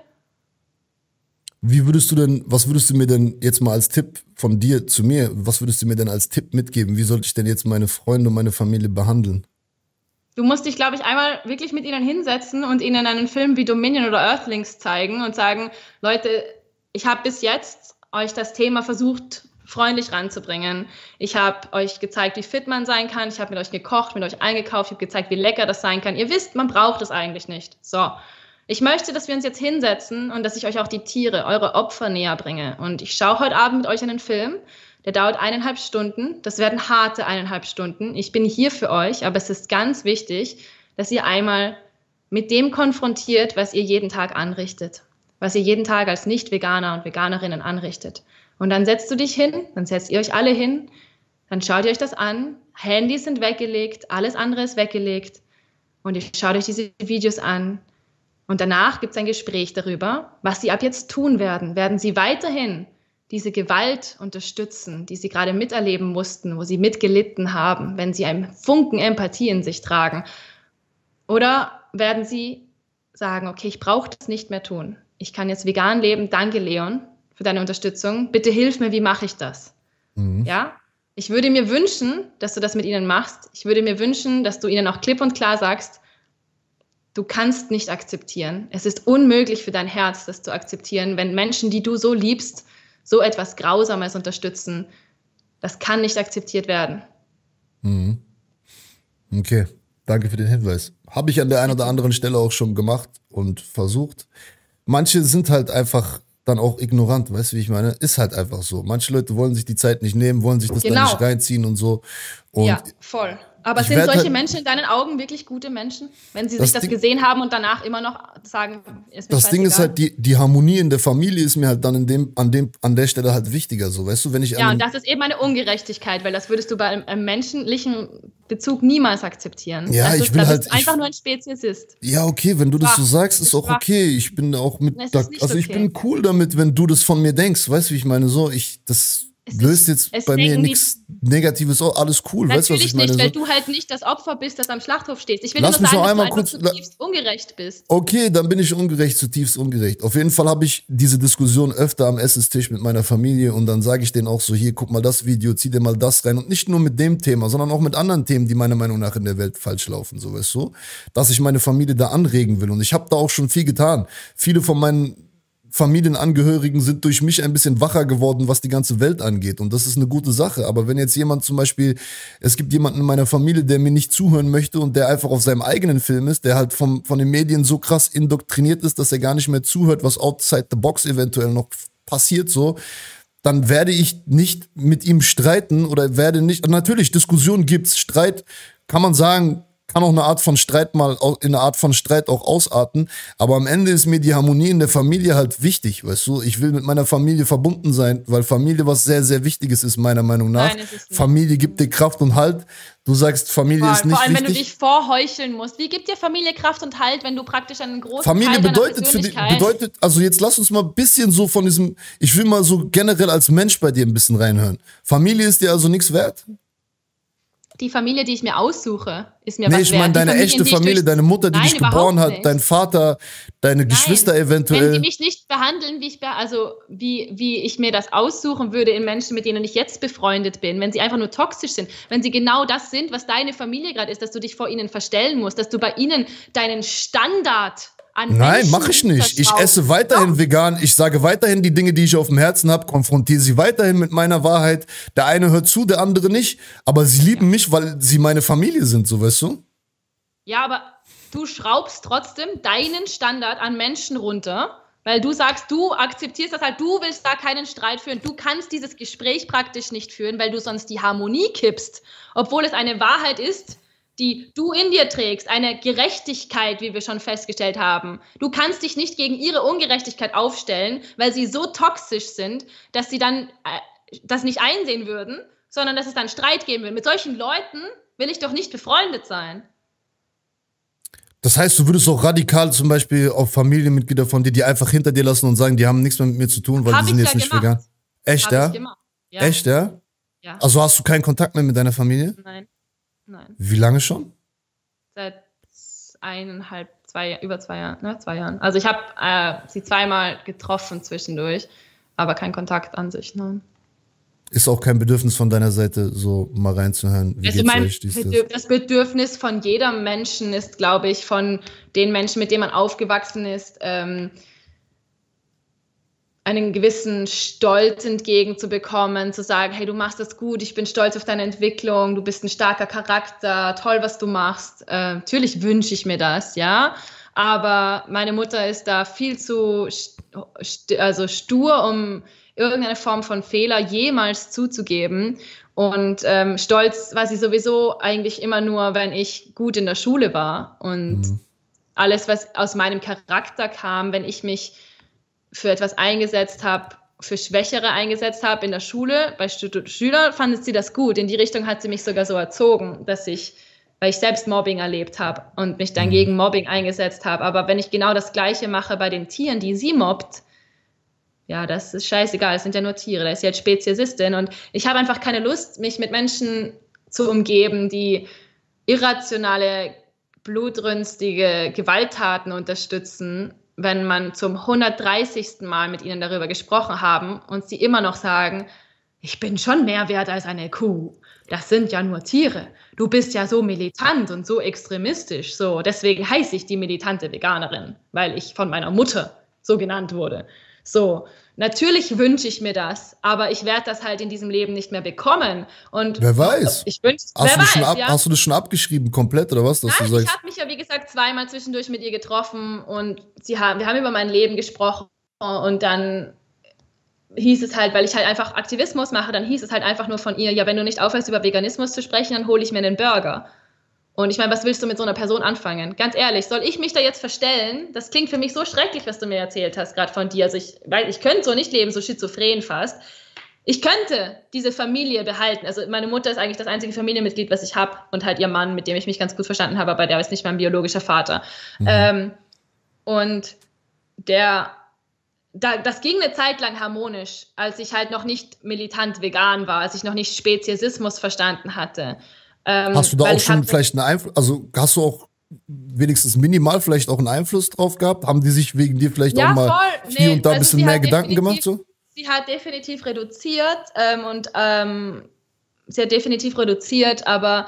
Wie würdest du denn, was würdest du mir denn jetzt mal als Tipp von dir zu mir, was würdest du mir denn als Tipp mitgeben? Wie sollte ich denn jetzt meine Freunde und meine Familie behandeln? Du musst dich, glaube ich, einmal wirklich mit ihnen hinsetzen und ihnen einen Film wie Dominion oder Earthlings zeigen und sagen, Leute, ich habe bis jetzt euch das Thema versucht, freundlich ranzubringen. Ich habe euch gezeigt, wie fit man sein kann. Ich habe mit euch gekocht, mit euch eingekauft. Ich habe gezeigt, wie lecker das sein kann. Ihr wisst, man braucht es eigentlich nicht. So, ich möchte, dass wir uns jetzt hinsetzen und dass ich euch auch die Tiere, eure Opfer näher bringe. Und ich schaue heute Abend mit euch einen Film. Der dauert eineinhalb Stunden. Das werden harte eineinhalb Stunden. Ich bin hier für euch, aber es ist ganz wichtig, dass ihr einmal mit dem konfrontiert, was ihr jeden Tag anrichtet. Was ihr jeden Tag als Nicht-Veganer und Veganerinnen anrichtet. Und dann setzt du dich hin, dann setzt ihr euch alle hin, dann schaut ihr euch das an. Handys sind weggelegt, alles andere ist weggelegt. Und ihr schaut euch diese Videos an. Und danach gibt es ein Gespräch darüber, was sie ab jetzt tun werden. Werden sie weiterhin diese Gewalt unterstützen, die sie gerade miterleben mussten, wo sie mitgelitten haben, wenn sie einen Funken Empathie in sich tragen? Oder werden sie sagen, okay, ich brauche das nicht mehr tun. Ich kann jetzt vegan leben. Danke, Leon, für deine Unterstützung. Bitte hilf mir, wie mache ich das? Mhm. Ja? Ich würde mir wünschen, dass du das mit ihnen machst. Ich würde mir wünschen, dass du ihnen auch klipp und klar sagst, du kannst nicht akzeptieren. Es ist unmöglich für dein Herz, das zu akzeptieren, wenn Menschen, die du so liebst, so etwas Grausames unterstützen. Das kann nicht akzeptiert werden. Mhm. Okay, danke für den Hinweis. Habe ich an der einen oder anderen Stelle auch schon gemacht und versucht. Manche sind halt einfach dann auch ignorant, weißt du, wie ich meine? Ist halt einfach so. Manche Leute wollen sich die Zeit nicht nehmen, wollen sich das genau. dann nicht reinziehen und so. Und ja, voll. Aber ich sind solche halt, Menschen in deinen Augen wirklich gute Menschen? Wenn sie das sich das Ding, gesehen haben und danach immer noch sagen, ist mir das Ding ist scheißegal. halt, die, die Harmonie in der Familie ist mir halt dann in dem, an dem, an der Stelle halt wichtiger, so, weißt du, wenn ich an Ja, und einem, das ist eben eine Ungerechtigkeit, weil das würdest du bei einem, einem menschlichen Bezug niemals akzeptieren. ja, Das ich ist, will da halt, bist du ich, einfach nur ein Speziesist. ja, okay, wenn du das so Schwach. sagst, Das ist ist auch schwach. okay. Ich bin auch mit, Es da, ist nicht also ich okay. bin cool damit, wenn du das von mir denkst, weißt du, wie ich meine, so, ich, das Es löst ist, jetzt es bei mir denken die nichts Negatives, oh, alles cool, weißt du, was ich natürlich meine, nicht, so. weil du halt nicht das Opfer bist, das am Schlachthof steht. Ich will Lass nur mich sagen, noch dass du einmal einfach kurz, la- zutiefst ungerecht bist. okay, dann bin ich ungerecht, zutiefst ungerecht. Auf jeden Fall habe ich diese Diskussion öfter am Essenstisch mit meiner Familie und dann sage ich denen auch so, hier, guck mal das Video, zieh dir mal das rein und nicht nur mit dem Thema, sondern auch mit anderen Themen, die meiner Meinung nach in der Welt falsch laufen, so, weißt du, dass ich meine Familie da anregen will und ich habe da auch schon viel getan. Viele von meinen Familienangehörigen sind durch mich ein bisschen wacher geworden, was die ganze Welt angeht. Und das ist eine gute Sache. Aber wenn jetzt jemand zum Beispiel, es gibt jemanden in meiner Familie, der mir nicht zuhören möchte und der einfach auf seinem eigenen Film ist, der halt vom, von den Medien so krass indoktriniert ist, dass er gar nicht mehr zuhört, was outside the box eventuell noch passiert, so, dann werde ich nicht mit ihm streiten oder werde nicht, natürlich, Diskussion gibt's, Streit, kann man sagen, kann auch eine Art von Streit mal au- in eine Art von Streit auch ausarten, aber am Ende ist mir die Harmonie in der Familie halt wichtig, weißt du? Ich will mit meiner Familie verbunden sein, weil Familie was sehr, sehr Wichtiges ist, meiner Meinung nach. Nein, es ist nicht. Familie gibt dir Kraft und Halt. Du sagst, Familie Vor, ist nicht vor allem, wenn du wichtig. dich vorheucheln musst. Wie gibt dir Familie Kraft und Halt, wenn du praktisch einen großen Familie Teil deiner bedeutet für die, Persönlichkeit... bedeutet, also jetzt lass uns mal ein bisschen so von diesem, ich will mal so generell als Mensch bei dir ein bisschen reinhören. Familie ist dir also nichts wert? Die Familie, die ich mir aussuche, ist mir Nee, was ich meine wert. Die deine Familien, echte die ich Familie, durch- deine Mutter, die Nein, dich geboren überhaupt hat, nicht. dein Vater, deine Geschwister Nein. eventuell. Wenn sie mich nicht behandeln, wie ich, be- also wie, wie ich mir das aussuchen würde in Menschen, mit denen ich jetzt befreundet bin, wenn sie einfach nur toxisch sind, wenn sie genau das sind, was deine Familie gerade ist, dass du dich vor ihnen verstellen musst, dass du bei ihnen deinen Standard an Nein, Menschen mache ich nicht. Ich vertraust. esse weiterhin Doch. vegan. Ich sage weiterhin die Dinge, die ich auf dem Herzen habe, konfrontiere sie weiterhin mit meiner Wahrheit. Der eine hört zu, der andere nicht. Aber sie lieben mich, weil sie meine Familie sind, so, weißt du? Ja, aber du schraubst trotzdem deinen Standard an Menschen runter, weil du sagst, du akzeptierst das halt, du willst da keinen Streit führen. Du kannst dieses Gespräch praktisch nicht führen, weil du sonst die Harmonie kippst, obwohl es eine Wahrheit ist, die du in dir trägst, eine Gerechtigkeit, wie wir schon festgestellt haben. Du kannst dich nicht gegen ihre Ungerechtigkeit aufstellen, weil sie so toxisch sind, dass sie dann äh, das nicht einsehen würden, sondern dass es dann Streit geben will. Mit solchen Leuten will ich doch nicht befreundet sein. Das heißt, du würdest auch radikal zum Beispiel auf Familienmitglieder von dir, die einfach hinter dir lassen und sagen, die haben nichts mehr mit mir zu tun, weil Hab die sind ich jetzt ja nicht gemacht. vegan. Echt, Hab ja? ich gemacht. Ja. Echt, ja? Ja. Also hast du keinen Kontakt mehr mit deiner Familie? Nein. Nein. Wie lange schon? Seit eineinhalb, zwei, über zwei Jahren, ne, zwei Jahren. Also ich habe äh, sie zweimal getroffen zwischendurch, aber kein Kontakt an sich, nein. Ist auch kein Bedürfnis von deiner Seite, so mal reinzuhören, wie Also geht's mein euch? Dies, das? Bedürf das Bedürfnis von jedem Menschen ist, glaube ich, von den Menschen, mit denen man aufgewachsen ist, ähm, einen gewissen Stolz entgegenzubekommen, zu sagen, hey, du machst das gut, ich bin stolz auf deine Entwicklung, du bist ein starker Charakter, toll, was du machst. Äh, natürlich wünsche ich mir das, ja, aber meine Mutter ist da viel zu st st also stur, um irgendeine Form von Fehler jemals zuzugeben. Und ähm, stolz war sie sowieso eigentlich immer nur, wenn ich gut in der Schule war. Und mhm. alles, was aus meinem Charakter kam, wenn ich mich für etwas eingesetzt habe, für Schwächere eingesetzt habe in der Schule, bei Schülern fand sie das gut. In die Richtung hat sie mich sogar so erzogen, dass ich, weil ich selbst Mobbing erlebt habe und mich dann gegen Mobbing eingesetzt habe. Aber wenn ich genau das Gleiche mache bei den Tieren, die sie mobbt, ja, das ist scheißegal, es sind ja nur Tiere, da ist sie als Speziesistin. Und ich habe einfach keine Lust, mich mit Menschen zu umgeben, die irrationale, blutrünstige Gewalttaten unterstützen, wenn man zum hundertdreißigsten Mal mit ihnen darüber gesprochen haben und sie immer noch sagen, ich bin schon mehr wert als eine Kuh. Das sind ja nur Tiere. Du bist ja so militant und so extremistisch. So, deswegen heiße ich die militante Veganerin, weil ich von meiner Mutter so genannt wurde. So, natürlich wünsche ich mir das, aber ich werde das halt in diesem Leben nicht mehr bekommen. Und wer weiß? Ich wünsch, hast, wer du weiß schon ab, ja? hast du das schon abgeschrieben, komplett, oder was? Dass Nein, du ich sagst, habe mich ja, wie gesagt, zweimal zwischendurch mit ihr getroffen und sie haben, wir haben über mein Leben gesprochen und dann hieß es halt, weil ich halt einfach Aktivismus mache, dann hieß es halt einfach nur von ihr, ja, wenn du nicht aufhörst, über Veganismus zu sprechen, dann hole ich mir einen Burger. Und ich meine, was willst du mit so einer Person anfangen? Ganz ehrlich, soll ich mich da jetzt verstellen? Das klingt für mich so schrecklich, was du mir erzählt hast, gerade von dir. Also ich, weil ich könnte so nicht leben, so schizophren fast. Ich könnte diese Familie behalten. Also meine Mutter ist eigentlich das einzige Familienmitglied, was ich habe. Und halt ihr Mann, mit dem ich mich ganz gut verstanden habe, aber der ist nicht mein biologischer Vater. Mhm. Ähm, und der, da, das ging eine Zeit lang harmonisch, als ich halt noch nicht militant vegan war, als ich noch nicht Speziesismus verstanden hatte. Ähm, hast du da auch schon vielleicht einen Einfluss, also hast du auch wenigstens minimal vielleicht auch einen Einfluss drauf gehabt? Haben die sich wegen dir vielleicht ja, auch mal voll. hier nee, und da ein also bisschen mehr Gedanken gemacht? So? Sie hat definitiv reduziert ähm, und ähm, sie hat definitiv reduziert, aber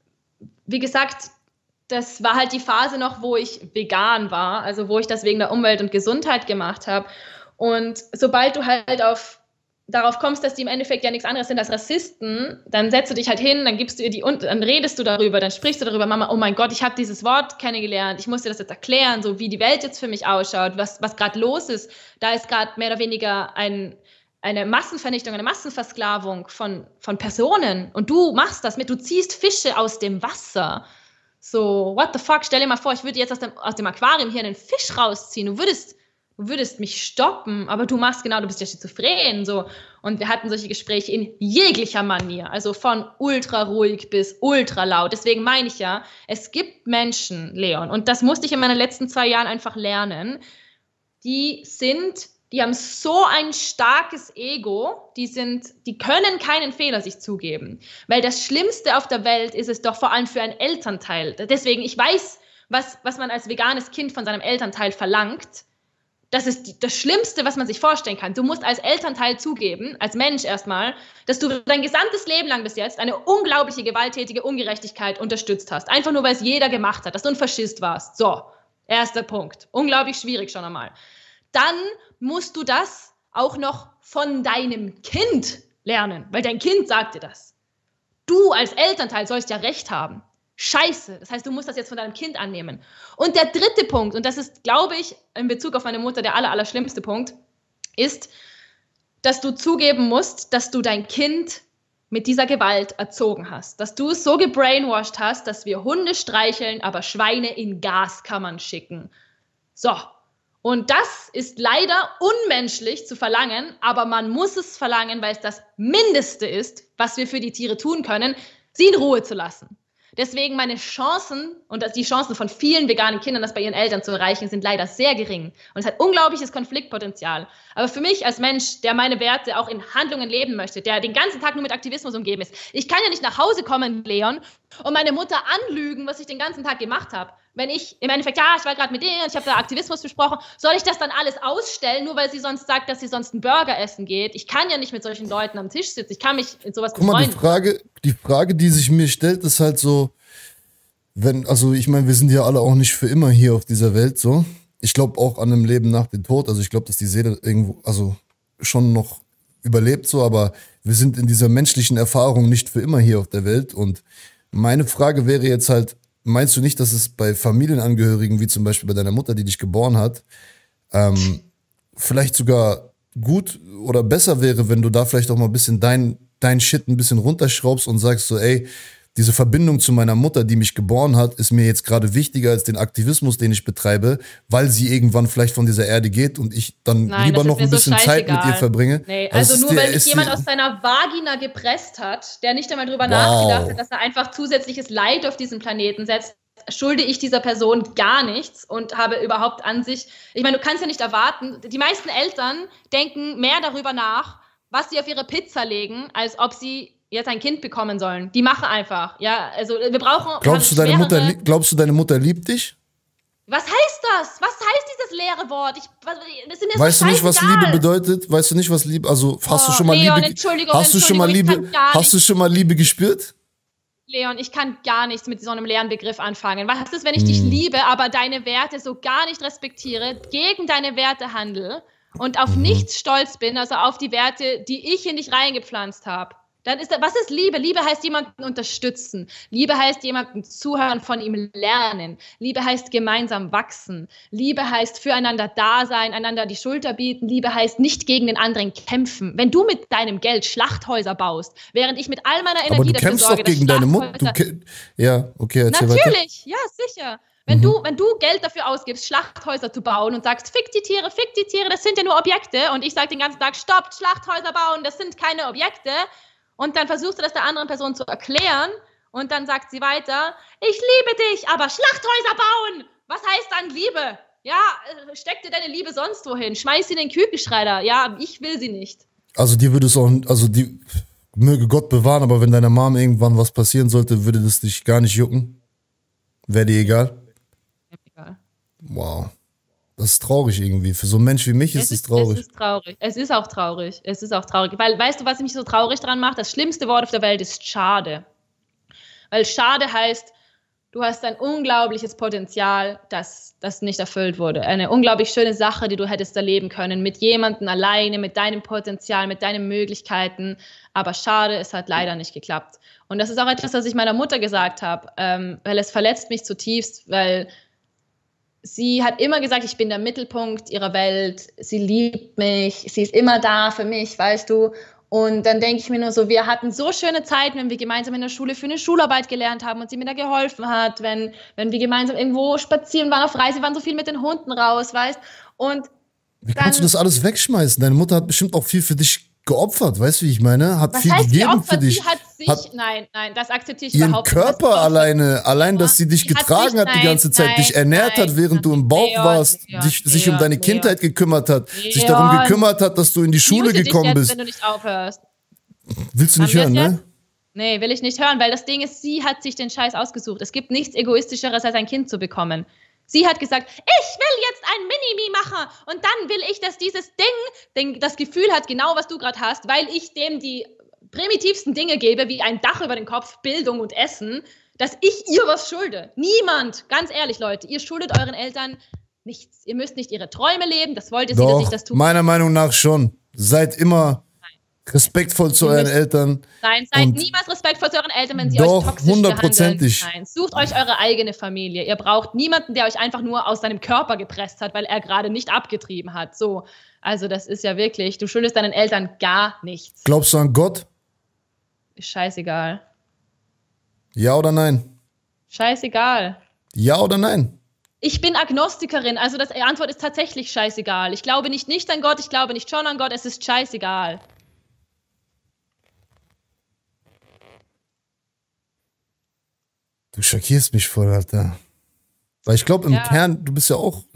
wie gesagt, das war halt die Phase noch, wo ich vegan war, also wo ich das wegen der Umwelt und Gesundheit gemacht habe. Und sobald du halt auf darauf kommst, dass die im Endeffekt ja nichts anderes sind als Rassisten, dann setzt du dich halt hin, dann gibst du ihr die und dann redest du darüber, dann sprichst du darüber, Mama, oh mein Gott, ich habe dieses Wort kennengelernt, ich muss dir das jetzt erklären, so wie die Welt jetzt für mich ausschaut, was, was gerade los ist. Da ist gerade mehr oder weniger ein, eine Massenvernichtung, eine Massenversklavung von, von Personen und du machst das mit, du ziehst Fische aus dem Wasser. So, what the fuck, stell dir mal vor, ich würde jetzt aus dem, aus dem Aquarium hier einen Fisch rausziehen, du würdest Du würdest mich stoppen, aber du machst genau, du bist ja schizophren. So. Und wir hatten solche Gespräche in jeglicher Manier, also von ultra ruhig bis ultra laut. Deswegen meine ich ja, es gibt Menschen, Leon, und das musste ich in meinen letzten zwei Jahren einfach lernen, die sind, die haben so ein starkes Ego, die sind, die können keinen Fehler sich zugeben. Weil das Schlimmste auf der Welt ist es doch vor allem für einen Elternteil. Deswegen, ich weiß, was, was man als veganes Kind von seinem Elternteil verlangt. Das ist das Schlimmste, was man sich vorstellen kann. Du musst als Elternteil zugeben, als Mensch erstmal, dass du dein gesamtes Leben lang bis jetzt eine unglaubliche gewalttätige Ungerechtigkeit unterstützt hast. Einfach nur, weil es jeder gemacht hat, dass du ein Faschist warst. So, erster Punkt. Unglaublich schwierig schon einmal. Dann musst du das auch noch von deinem Kind lernen, weil dein Kind sagt dir das. Du als Elternteil sollst ja Recht haben. Scheiße. Das heißt, du musst das jetzt von deinem Kind annehmen. Und der dritte Punkt, und das ist, glaube ich, in Bezug auf meine Mutter der aller, aller schlimmste Punkt, ist, dass du zugeben musst, dass du dein Kind mit dieser Gewalt erzogen hast. Dass du es so gebrainwashed hast, dass wir Hunde streicheln, aber Schweine in Gaskammern schicken. So. Und das ist leider unmenschlich zu verlangen, aber man muss es verlangen, weil es das Mindeste ist, was wir für die Tiere tun können, sie in Ruhe zu lassen. Deswegen meine Chancen und die Chancen von vielen veganen Kindern, das bei ihren Eltern zu erreichen, sind leider sehr gering. Und es hat unglaubliches Konfliktpotenzial. Aber für mich als Mensch, der meine Werte auch in Handlungen leben möchte, der den ganzen Tag nur mit Aktivismus umgeben ist, ich kann ja nicht nach Hause kommen, Leon, und meine Mutter anlügen, was ich den ganzen Tag gemacht habe. Wenn ich im Endeffekt, ja, ich war gerade mit denen, ich habe da Aktivismus besprochen, soll ich das dann alles ausstellen, nur weil sie sonst sagt, dass sie sonst einen Burger essen geht? Ich kann ja nicht mit solchen Leuten am Tisch sitzen, ich kann mich in sowas befreunden. Guck mal, die Frage, die Frage, die sich mir stellt, ist halt so, wenn, also ich meine, wir sind ja alle auch nicht für immer hier auf dieser Welt, so. Ich glaube auch an einem Leben nach dem Tod, also ich glaube, dass die Seele irgendwo, also schon noch überlebt, so, aber wir sind in dieser menschlichen Erfahrung nicht für immer hier auf der Welt. Und meine Frage wäre jetzt halt, meinst du nicht, dass es bei Familienangehörigen, wie zum Beispiel bei deiner Mutter, die dich geboren hat, ähm, vielleicht sogar gut oder besser wäre, wenn du da vielleicht auch mal ein bisschen dein, dein Shit ein bisschen runterschraubst und sagst so, ey, diese Verbindung zu meiner Mutter, die mich geboren hat, ist mir jetzt gerade wichtiger als den Aktivismus, den ich betreibe, weil sie irgendwann vielleicht von dieser Erde geht und ich dann Nein, lieber noch ein bisschen so Zeit mit ihr verbringe. Nee, also nur, weil mich jemand aus seiner Vagina gepresst hat, der nicht einmal drüber wow. nachgedacht hat, dass er einfach zusätzliches Leid auf diesen Planeten setzt, schulde ich dieser Person gar nichts und habe überhaupt an sich, ich meine, du kannst ja nicht erwarten, die meisten Eltern denken mehr darüber nach, was sie auf ihre Pizza legen, als ob sie jetzt ein Kind bekommen sollen. Die machen einfach. Ja, also wir brauchen. Glaubst du, deine Mutter, glaubst du, deine Mutter liebt dich? Was heißt das? Was heißt dieses leere Wort? Ich, was, das sind weißt so du nicht, was Liebe bedeutet? Weißt du nicht, was Liebe? Also hast oh, du schon mal Leon, Liebe? Entschuldigung, hast du schon mal Liebe? Hast du schon mal Liebe gespürt? Leon, ich kann gar nichts mit so einem leeren Begriff anfangen. Was ist, wenn ich hm. dich liebe, aber deine Werte so gar nicht respektiere, gegen deine Werte handle und auf mhm. nichts stolz bin, also auf die Werte, die ich in dich reingepflanzt habe? Dann ist da, was ist Liebe? Liebe heißt jemanden unterstützen. Liebe heißt jemanden zuhören, von ihm lernen. Liebe heißt gemeinsam wachsen. Liebe heißt füreinander da sein, einander die Schulter bieten. Liebe heißt nicht gegen den anderen kämpfen. Wenn du mit deinem Geld Schlachthäuser baust, während ich mit all meiner Energie Aber du dafür kämpfst sorge, doch gegen deine Mutter. Du, ja, okay, erzähl weiter. Natürlich, ja, sicher. Wenn, mhm. du, wenn du Geld dafür ausgibst, Schlachthäuser zu bauen und sagst, fick die Tiere, fick die Tiere, das sind ja nur Objekte. Und ich sage den ganzen Tag, stopp, Schlachthäuser bauen, das sind keine Objekte. Und dann versuchst du das der anderen Person zu erklären und dann sagt sie weiter, ich liebe dich, aber Schlachthäuser bauen, was heißt dann Liebe? Ja, steck dir deine Liebe sonst wohin, schmeiß sie in den Kükenschredder, ja, ich will sie nicht. Also dir würde es auch, also die, möge Gott bewahren, aber wenn deiner Mom irgendwann was passieren sollte, würde das dich gar nicht jucken? Wäre dir egal? Ja, egal. Wow. Das ist traurig irgendwie. Für so einen Mensch wie mich ist es traurig. Es ist traurig. Es ist auch traurig. Es ist auch traurig. Weil, weißt du, was mich so traurig dran macht? Das schlimmste Wort auf der Welt ist schade. Weil schade heißt, du hast ein unglaubliches Potenzial, das, das nicht erfüllt wurde. Eine unglaublich schöne Sache, die du hättest erleben können. Mit jemandem alleine, mit deinem Potenzial, mit deinen Möglichkeiten. Aber schade, es hat leider nicht geklappt. Und das ist auch etwas, was ich meiner Mutter gesagt habe. Ähm, weil es verletzt mich zutiefst, weil sie hat immer gesagt, ich bin der Mittelpunkt ihrer Welt, sie liebt mich, sie ist immer da für mich, weißt du. Und dann denke ich mir nur so, wir hatten so schöne Zeiten, wenn wir gemeinsam in der Schule für eine Schularbeit gelernt haben und sie mir da geholfen hat, wenn, wenn wir gemeinsam irgendwo spazieren waren, auf Reise waren, so viel mit den Hunden raus, weißt. Und wie kannst du das alles wegschmeißen? Deine Mutter hat bestimmt auch viel für dich geopfert, weißt du, wie ich meine? Hat was viel heißt gegeben geopfert? für dich. Sie hat sich, hat nein, nein, das akzeptiere ich ihren überhaupt nicht. Ihren Körper alleine, allein, dass sie dich sie getragen hat, sich, hat die ganze Zeit, nein, dich ernährt nein, hat, während nein, du im Bauch Leon, warst, Leon, dich, Leon, sich um deine Leon. Kindheit gekümmert hat, Leon. sich darum gekümmert hat, dass du in die Schule Mute gekommen dich jetzt, bist. Wenn du nicht aufhörst. Willst du nicht hören, ne? Nee, will ich nicht hören, weil das Ding ist, sie hat sich den Scheiß ausgesucht. Es gibt nichts Egoistischeres, als ein Kind zu bekommen. Sie hat gesagt, ich will jetzt ein Mini-Me machen und dann will ich, dass dieses Ding das Gefühl hat, genau was du gerade hast, weil ich dem die primitivsten Dinge gebe, wie ein Dach über den Kopf, Bildung und Essen, dass ich ihr was schulde. Niemand, ganz ehrlich, Leute, ihr schuldet euren Eltern nichts. Ihr müsst nicht ihre Träume leben, das wollte sie, Doch, dass ich das tue. Meiner Meinung nach schon. Seid immer respektvoll zu euren Eltern. Nein, seid niemals respektvoll zu euren Eltern, wenn sie doch, euch toxisch hundertprozentig. behandeln. Nein, sucht euch eure eigene Familie. Ihr braucht niemanden, der euch einfach nur aus seinem Körper gepresst hat, weil er gerade nicht abgetrieben hat. So, also das ist ja wirklich, du schuldest deinen Eltern gar nichts. Glaubst du an Gott? Ist scheißegal. Ja oder nein? Scheißegal. Ja oder nein? Ich bin Agnostikerin, also die Antwort ist tatsächlich scheißegal. Ich glaube nicht nicht an Gott, ich glaube nicht schon an Gott, es ist scheißegal. Du schockierst mich voll, Alter. Weil ich glaube, im ja. Kern, du bist ja auch,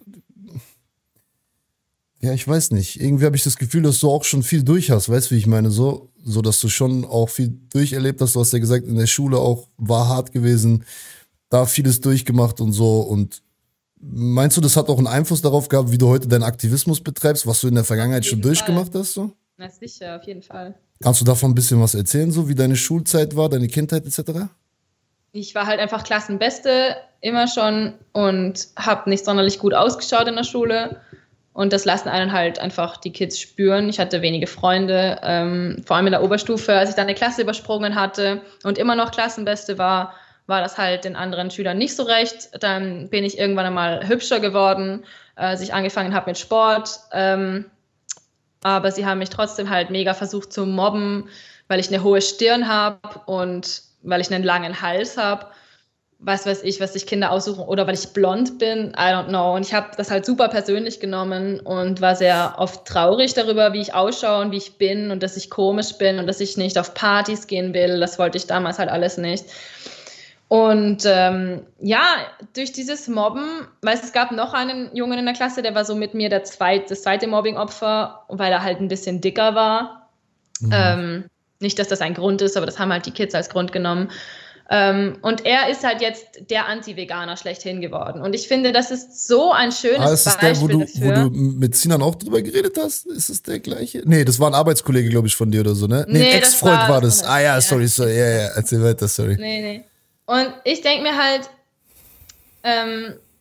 ja, ich weiß nicht, irgendwie habe ich das Gefühl, dass du auch schon viel durch hast, weißt du, wie ich meine, so, so, dass du schon auch viel durcherlebt hast. Du hast ja gesagt, in der Schule auch war hart gewesen, da vieles durchgemacht und so. Und meinst du, das hat auch einen Einfluss darauf gehabt, wie du heute deinen Aktivismus betreibst, was du in der Vergangenheit schon durchgemacht Fall. hast? So? Na sicher, auf jeden Fall. Kannst du davon ein bisschen was erzählen, so wie deine Schulzeit war, deine Kindheit et cetera? Ich war halt einfach Klassenbeste immer schon und habe nicht sonderlich gut ausgeschaut in der Schule. Und das lassen einen halt einfach die Kids spüren. Ich hatte wenige Freunde, ähm, vor allem in der Oberstufe. Als ich dann eine Klasse übersprungen hatte und immer noch Klassenbeste war, war das halt den anderen Schülern nicht so recht. Dann bin ich irgendwann einmal hübscher geworden, als ich angefangen habe mit Sport. Ähm, aber sie haben mich trotzdem halt mega versucht zu mobben, weil ich eine hohe Stirn habe und weil ich einen langen Hals habe, was weiß ich, was sich Kinder aussuchen, oder weil ich blond bin, I don't know. Und ich habe das halt super persönlich genommen und war sehr oft traurig darüber, wie ich ausschaue und wie ich bin und dass ich komisch bin und dass ich nicht auf Partys gehen will. Das wollte ich damals halt alles nicht. Und ähm, ja, durch dieses Mobben, weißt du, es gab noch einen Jungen in der Klasse, der war so mit mir der zweite, das zweite Mobbing-Opfer, weil er halt ein bisschen dicker war. Mhm. Ähm, Nicht, dass das ein Grund ist, aber das haben halt die Kids als Grund genommen. Ähm, und er ist halt jetzt der Anti-Veganer schlechthin geworden. Und ich finde, das ist so ein schönes ah, ist das Beispiel der, wo du, dafür. Wo du mit Sinan auch drüber geredet hast? Ist es der gleiche? Nee, das war ein Arbeitskollege, glaube ich, von dir oder so, ne? Nee, nee ein Ex-Freund war, war das. Ah ja, sorry, sorry. Ja, ja, erzähl weiter, sorry. Nee, nee. Und ich denke mir halt, ähm,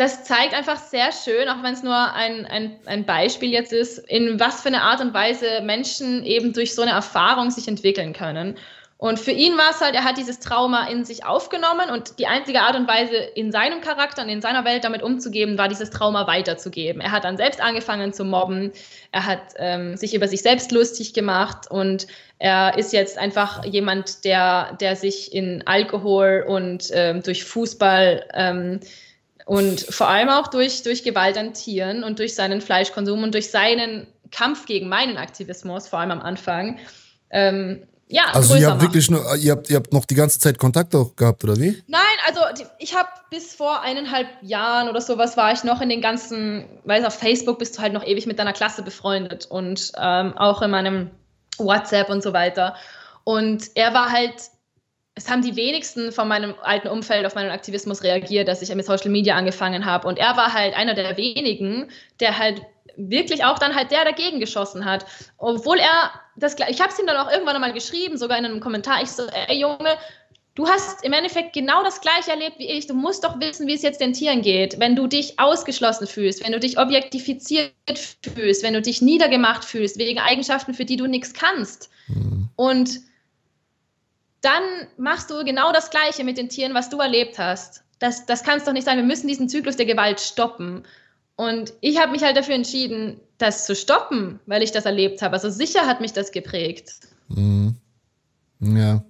das zeigt einfach sehr schön, auch wenn es nur ein, ein, ein Beispiel jetzt ist, in was für eine Art und Weise Menschen eben durch so eine Erfahrung sich entwickeln können. Und für ihn war es halt, er hat dieses Trauma in sich aufgenommen und die einzige Art und Weise in seinem Charakter und in seiner Welt damit umzugehen, war dieses Trauma weiterzugeben. Er hat dann selbst angefangen zu mobben, er hat ähm, sich über sich selbst lustig gemacht und er ist jetzt einfach jemand, der, der sich in Alkohol und ähm, durch Fußball ähm, und vor allem auch durch, durch Gewalt an Tieren und durch seinen Fleischkonsum und durch seinen Kampf gegen meinen Aktivismus, vor allem am Anfang, ähm, ja, also ihr habt wirklich nur, ihr habt, ihr habt noch die ganze Zeit Kontakt auch gehabt, oder wie? Nein, also ich habe bis vor eineinhalb Jahren oder sowas war ich noch in den ganzen, weil auf Facebook bist du halt noch ewig mit deiner Klasse befreundet und ähm, auch in meinem WhatsApp und so weiter. Und er war halt, es haben die wenigsten von meinem alten Umfeld auf meinen Aktivismus reagiert, dass ich mit Social Media angefangen habe. Und er war halt einer der wenigen, der halt wirklich auch dann halt der dagegen geschossen hat. Obwohl er das, ich habe es ihm dann auch irgendwann einmal geschrieben, sogar in einem Kommentar, ich so, ey Junge, du hast im Endeffekt genau das Gleiche erlebt wie ich, du musst doch wissen, wie es jetzt den Tieren geht, wenn du dich ausgeschlossen fühlst, wenn du dich objektifiziert fühlst, wenn du dich niedergemacht fühlst, wegen Eigenschaften, für die du nichts kannst. Mhm. Und dann machst du genau das Gleiche mit den Tieren, was du erlebt hast. Das, das kann es doch nicht sein, wir müssen diesen Zyklus der Gewalt stoppen. Und ich habe mich halt dafür entschieden, das zu stoppen, weil ich das erlebt habe. Also sicher hat mich das geprägt. Mhm. Ja.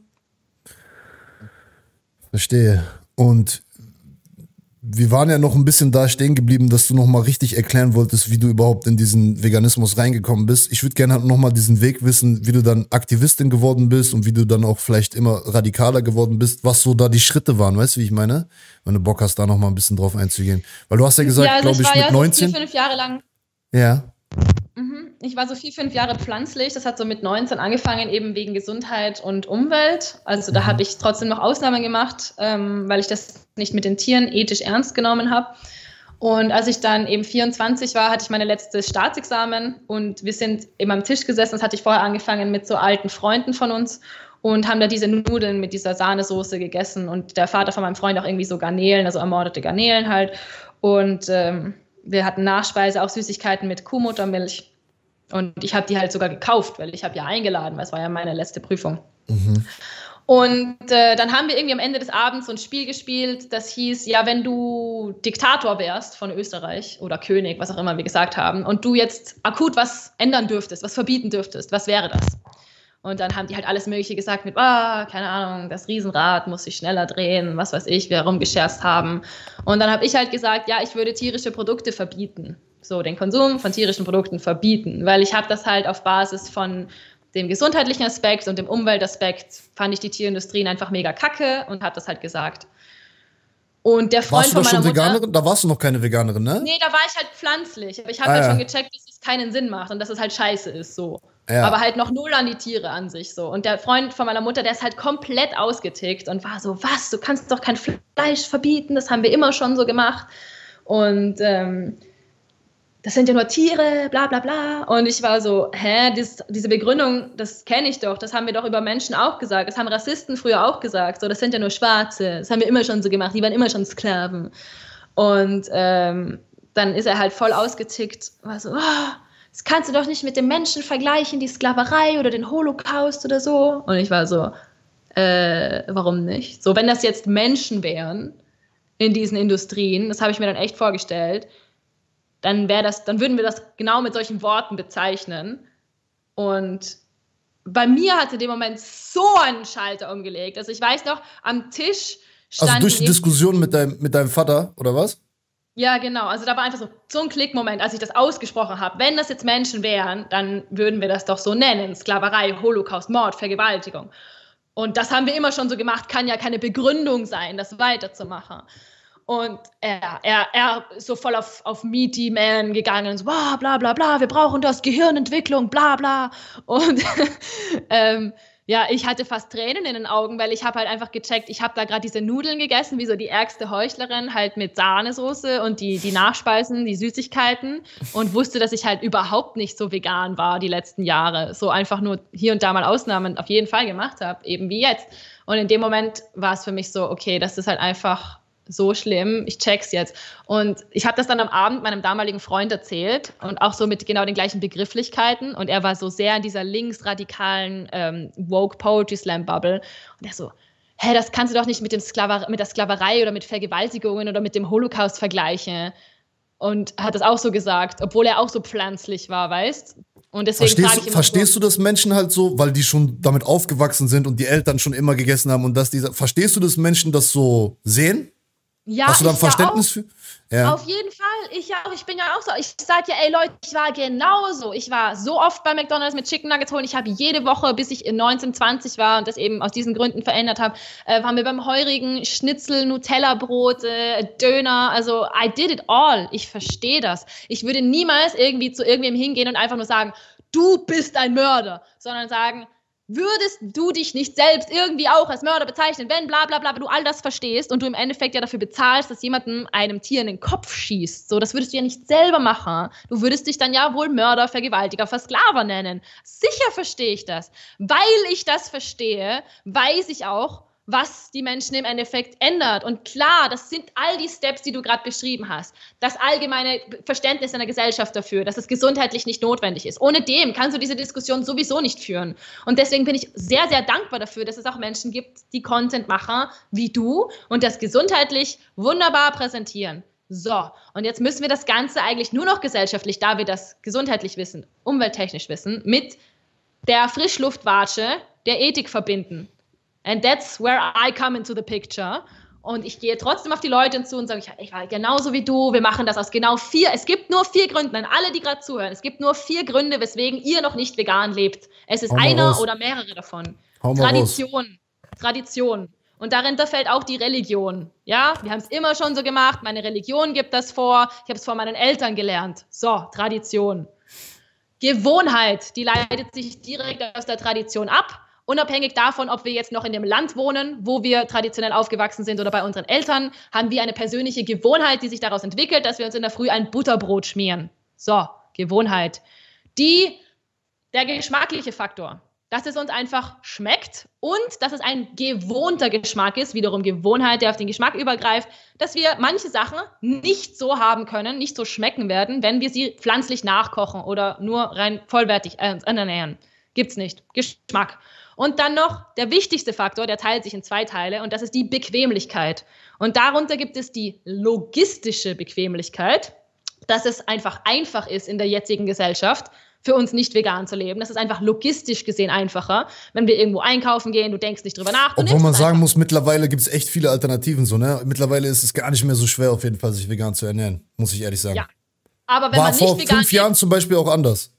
Verstehe. Und wir waren ja noch ein bisschen da stehen geblieben, dass du noch mal richtig erklären wolltest, wie du überhaupt in diesen Veganismus reingekommen bist. Ich würde gerne halt noch mal diesen Weg wissen, wie du dann Aktivistin geworden bist und wie du dann auch vielleicht immer radikaler geworden bist, was so da die Schritte waren, weißt du, wie ich meine? Wenn du Bock hast, da noch mal ein bisschen drauf einzugehen. Weil du hast ja gesagt, ja, also glaube ich, ich mit ja neunzehn... So vier, fünf Jahre lang. Ja. Mhm. Ich war so vier, fünf Jahre pflanzlich. Das hat so mit neunzehn angefangen, eben wegen Gesundheit und Umwelt. Also da mhm. habe ich trotzdem noch Ausnahmen gemacht, ähm, weil ich das nicht mit den Tieren ethisch ernst genommen habe. Und als ich dann eben vierundzwanzig war, hatte ich meine letzte Staatsexamen und wir sind eben am Tisch gesessen. Das hatte ich vorher angefangen mit so alten Freunden von uns und haben da diese Nudeln mit dieser Sahnesoße gegessen und der Vater von meinem Freund auch irgendwie so Garnelen, also ermordete Garnelen halt. Und ähm, wir hatten Nachspeise, auch Süßigkeiten mit Kuhmuttermilch. Und ich habe die halt sogar gekauft, weil ich habe ja eingeladen, weil es war ja meine letzte Prüfung. Mhm. Und äh, dann haben wir irgendwie am Ende des Abends so ein Spiel gespielt, das hieß, ja, wenn du Diktator wärst von Österreich oder König, was auch immer wir gesagt haben, und du jetzt akut was ändern dürftest, was verbieten dürftest, was wäre das? Und dann haben die halt alles Mögliche gesagt mit, ah, keine Ahnung, das Riesenrad muss sich schneller drehen, was weiß ich, wir rumgescherzt haben. Und dann habe ich halt gesagt, ja, ich würde tierische Produkte verbieten. So, den Konsum von tierischen Produkten verbieten, weil ich habe das halt auf Basis von dem gesundheitlichen Aspekt und dem Umweltaspekt fand ich die Tierindustrien einfach mega kacke und habe das halt gesagt. Und der Freund warst du von da meiner schon Mutter, Veganerin? Da warst du noch keine Veganerin, ne? Nee, da war ich halt pflanzlich. Aber ich habe ah, halt ja. schon gecheckt, dass es keinen Sinn macht und dass es halt scheiße ist, so. Ja. Aber halt noch null an die Tiere an sich, so. Und der Freund von meiner Mutter, der ist halt komplett ausgetickt und war so, was, du kannst doch kein Fleisch verbieten, das haben wir immer schon so gemacht. Und ähm, das sind ja nur Tiere, bla bla bla. Und ich war so, hä, dies, diese Begründung, das kenne ich doch, das haben wir doch über Menschen auch gesagt, das haben Rassisten früher auch gesagt, so, das sind ja nur Schwarze, das haben wir immer schon so gemacht, die waren immer schon Sklaven. Und ähm, dann ist er halt voll ausgetickt, war so, oh, das kannst du doch nicht mit den Menschen vergleichen, die Sklaverei oder den Holocaust oder so. Und ich war so, äh, warum nicht? So, wenn das jetzt Menschen wären in diesen Industrien, das habe ich mir dann echt vorgestellt, dann wäre das, dann würden wir das genau mit solchen Worten bezeichnen. Und bei mir hatte in dem Moment so einen Schalter umgelegt. Also ich weiß noch, am Tisch stand... Also durch die Diskussion mit deinem, mit deinem Vater, oder was? Ja, genau. Also da war einfach so, so ein Klickmoment, als ich das ausgesprochen habe. Wenn das jetzt Menschen wären, dann würden wir das doch so nennen. Sklaverei, Holocaust, Mord, Vergewaltigung. Und das haben wir immer schon so gemacht, kann ja keine Begründung sein, das weiterzumachen. Und er, er, er ist so voll auf, auf Meaty Man gegangen, so bla bla bla bla, wir brauchen das, Gehirnentwicklung, bla bla. Und ähm, ja, ich hatte fast Tränen in den Augen, weil ich habe halt einfach gecheckt, ich habe da gerade diese Nudeln gegessen, wie so die ärgste Heuchlerin, halt mit Sahnesoße und die, die Nachspeisen, die Süßigkeiten und wusste, dass ich halt überhaupt nicht so vegan war die letzten Jahre. So einfach nur hier und da mal Ausnahmen auf jeden Fall gemacht habe, eben wie jetzt. Und in dem Moment war es für mich so, okay, das ist halt einfach so schlimm, ich check's jetzt. Und ich habe das dann am Abend meinem damaligen Freund erzählt und auch so mit genau den gleichen Begrifflichkeiten. Und er war so sehr in dieser linksradikalen ähm, Woke Poetry Slam Bubble. Und er so, hä, das kannst du doch nicht mit, dem Sklaver- mit der Sklaverei oder mit Vergewaltigungen oder mit dem Holocaust vergleichen. Und hat das auch so gesagt, obwohl er auch so pflanzlich war, weißt? Und deswegen verstehst frage ich du, immer verstehst so, du das Menschen halt so, weil die schon damit aufgewachsen sind und die Eltern schon immer gegessen haben und dass diese, verstehst du, dass Menschen das so sehen? ja, Hast du da ein ich ja auch. Verständnis für? Ja. Auf jeden Fall, ich ja auch, ich bin ja auch so. Ich sage ja, ey Leute, ich war genauso. Ich war so oft bei McDonald's mit Chicken Nuggets holen. Ich habe jede Woche, bis ich in neunzehn, zwanzig war und das eben aus diesen Gründen verändert habe, äh, waren wir beim Heurigen, Schnitzel, Nutella-Brot, äh, Döner. Also I did it all. Ich verstehe das. Ich würde niemals irgendwie zu irgendwem hingehen und einfach nur sagen, du bist ein Mörder, sondern sagen, würdest du dich nicht selbst irgendwie auch als Mörder bezeichnen, wenn bla bla bla, du all das verstehst und du im Endeffekt ja dafür bezahlst, dass jemandem einem Tier in den Kopf schießt. So, das würdest du ja nicht selber machen. Du würdest dich dann ja wohl Mörder, Vergewaltiger, Versklaver nennen. Sicher verstehe ich das. Weil ich das verstehe, weiß ich auch, was die Menschen im Endeffekt ändert. Und klar, das sind all die Steps, die du gerade beschrieben hast. Das allgemeine Verständnis einer Gesellschaft dafür, dass es gesundheitlich nicht notwendig ist. Ohne dem kannst du diese Diskussion sowieso nicht führen. Und deswegen bin ich sehr, sehr dankbar dafür, dass es auch Menschen gibt, die Content machen, wie du, und das gesundheitlich wunderbar präsentieren. So, und jetzt müssen wir das Ganze eigentlich nur noch gesellschaftlich, da wir das gesundheitlich wissen, umwelttechnisch wissen, mit der Frischluftwatsche der Ethik verbinden. And that's where I come into the picture. Und ich gehe trotzdem auf die Leute zu und sage, ich war genauso wie du, wir machen das aus genau vier, es gibt nur vier Gründen, an alle, die gerade zuhören, es gibt nur vier Gründe, weswegen ihr noch nicht vegan lebt. Es ist Hau mal einer raus. oder mehrere davon. Hau mal Tradition, Tradition. Und darunter fällt auch die Religion. Ja, wir haben es immer schon so gemacht, meine Religion gibt das vor, ich habe es von meinen Eltern gelernt. So, Tradition. Gewohnheit, die leitet sich direkt aus der Tradition ab. Unabhängig davon, ob wir jetzt noch in dem Land wohnen, wo wir traditionell aufgewachsen sind oder bei unseren Eltern, haben wir eine persönliche Gewohnheit, die sich daraus entwickelt, dass wir uns in der Früh ein Butterbrot schmieren. So, Gewohnheit. Die, der geschmackliche Faktor, dass es uns einfach schmeckt und dass es ein gewohnter Geschmack ist, wiederum Gewohnheit, der auf den Geschmack übergreift, dass wir manche Sachen nicht so haben können, nicht so schmecken werden, wenn wir sie pflanzlich nachkochen oder nur rein vollwertig äh, ernähren. Gibt's nicht. Geschmack. Und dann noch der wichtigste Faktor, der teilt sich in zwei Teile, und das ist die Bequemlichkeit. Und darunter gibt es die logistische Bequemlichkeit, dass es einfach einfach ist in der jetzigen Gesellschaft, für uns nicht vegan zu leben. Das ist einfach logistisch gesehen einfacher, wenn wir irgendwo einkaufen gehen, du denkst nicht drüber nach. Obwohl man sagen muss, mittlerweile gibt es echt viele Alternativen. So, ne? Mittlerweile ist es gar nicht mehr so schwer, auf jeden Fall, sich vegan zu ernähren, muss ich ehrlich sagen. Ja, aber wenn War man nicht vor vegan fünf Jahren zum Beispiel auch anders.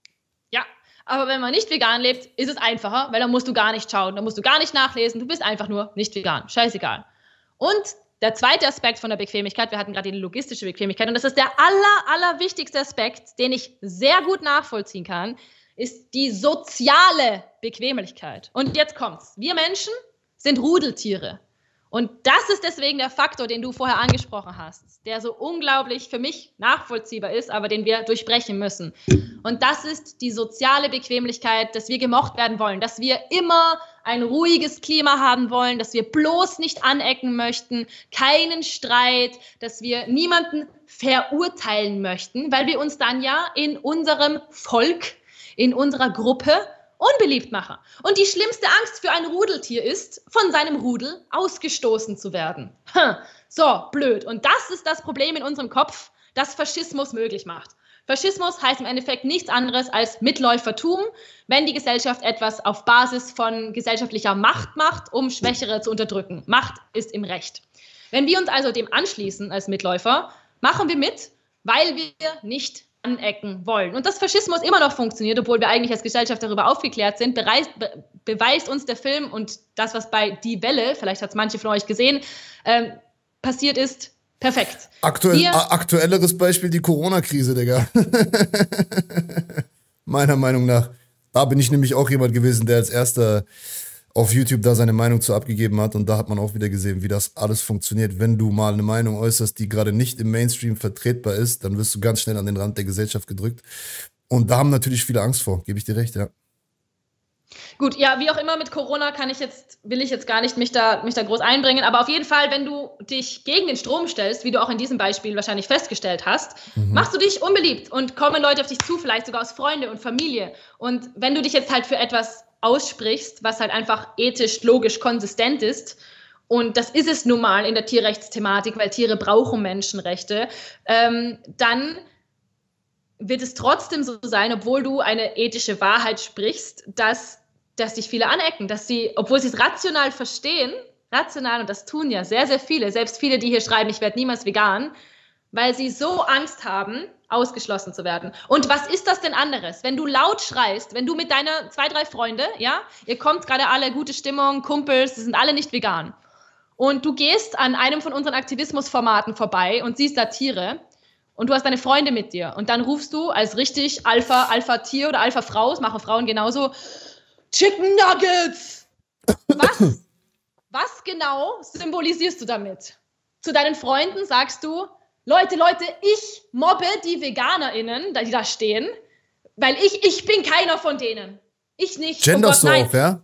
Ja, aber wenn man nicht vegan lebt, ist es einfacher, weil dann musst du gar nicht schauen, dann musst du gar nicht nachlesen, du bist einfach nur nicht vegan. Scheißegal. Und der zweite Aspekt von der Bequemlichkeit, wir hatten gerade die logistische Bequemlichkeit, und das ist der aller, aller wichtigste Aspekt, den ich sehr gut nachvollziehen kann, ist die soziale Bequemlichkeit. Und jetzt kommt's. Wir Menschen sind Rudeltiere. Und das ist deswegen der Faktor, den du vorher angesprochen hast, der so unglaublich für mich nachvollziehbar ist, aber den wir durchbrechen müssen. Und das ist die soziale Bequemlichkeit, dass wir gemocht werden wollen, dass wir immer ein ruhiges Klima haben wollen, dass wir bloß nicht anecken möchten, keinen Streit, dass wir niemanden verurteilen möchten, weil wir uns dann ja in unserem Volk, in unserer Gruppe unbeliebt machen. Und die schlimmste Angst für ein Rudeltier ist, von seinem Rudel ausgestoßen zu werden. Hm. So, blöd. Und das ist das Problem in unserem Kopf, das Faschismus möglich macht. Faschismus heißt im Endeffekt nichts anderes als Mitläufertum, wenn die Gesellschaft etwas auf Basis von gesellschaftlicher Macht macht, um Schwächere zu unterdrücken. Macht ist im Recht. Wenn wir uns also dem anschließen als Mitläufer, machen wir mit, weil wir nicht anecken wollen. Und dass Faschismus immer noch funktioniert, obwohl wir eigentlich als Gesellschaft darüber aufgeklärt sind, bereist, be, beweist uns der Film und das, was bei Die Welle, vielleicht hat es manche von euch gesehen, äh, passiert ist, perfekt. Aktuell, Wir, aktuelleres Beispiel, die Corona-Krise, Digga. Meiner Meinung nach. Da bin ich nämlich auch jemand gewesen, der als erster auf YouTube da seine Meinung zu abgegeben hat, und da hat man auch wieder gesehen, wie das alles funktioniert. Wenn du mal eine Meinung äußerst, die gerade nicht im Mainstream vertretbar ist, dann wirst du ganz schnell an den Rand der Gesellschaft gedrückt. Und da haben natürlich viele Angst vor, gebe ich dir recht, ja. Gut, ja, wie auch immer mit Corona kann ich jetzt, will ich jetzt gar nicht mich da, mich da groß einbringen, aber auf jeden Fall, wenn du dich gegen den Strom stellst, wie du auch in diesem Beispiel wahrscheinlich festgestellt hast, mhm. machst du dich unbeliebt und kommen Leute auf dich zu, vielleicht sogar aus Freunde und Familie. Und wenn du dich jetzt halt für etwas aussprichst, was halt einfach ethisch, logisch, konsistent ist, und das ist es nun mal in der Tierrechtsthematik, weil Tiere brauchen Menschenrechte, ähm, dann wird es trotzdem so sein, obwohl du eine ethische Wahrheit sprichst, dass dass sich viele anecken, dass sie, obwohl sie es rational verstehen, rational, und das tun ja sehr, sehr viele, selbst viele, die hier schreiben, ich werde niemals vegan, weil sie so Angst haben, ausgeschlossen zu werden. Und was ist das denn anderes? Wenn du laut schreist, wenn du mit deiner zwei, drei Freunde, ja, ihr kommt gerade alle, gute Stimmung, Kumpels, die sind alle nicht vegan, und du gehst an einem von unseren Aktivismusformaten vorbei und siehst da Tiere, und du hast deine Freunde mit dir, und dann rufst du als richtig Alpha, Alpha-Tier oder Alpha-Frau, das machen Frauen genauso, Chicken Nuggets! Was, was genau symbolisierst du damit? Zu deinen Freunden sagst du, Leute, Leute, ich mobbe die VeganerInnen, die da stehen, weil ich, ich bin keiner von denen. Ich nicht. Genderst oh du auf, ja?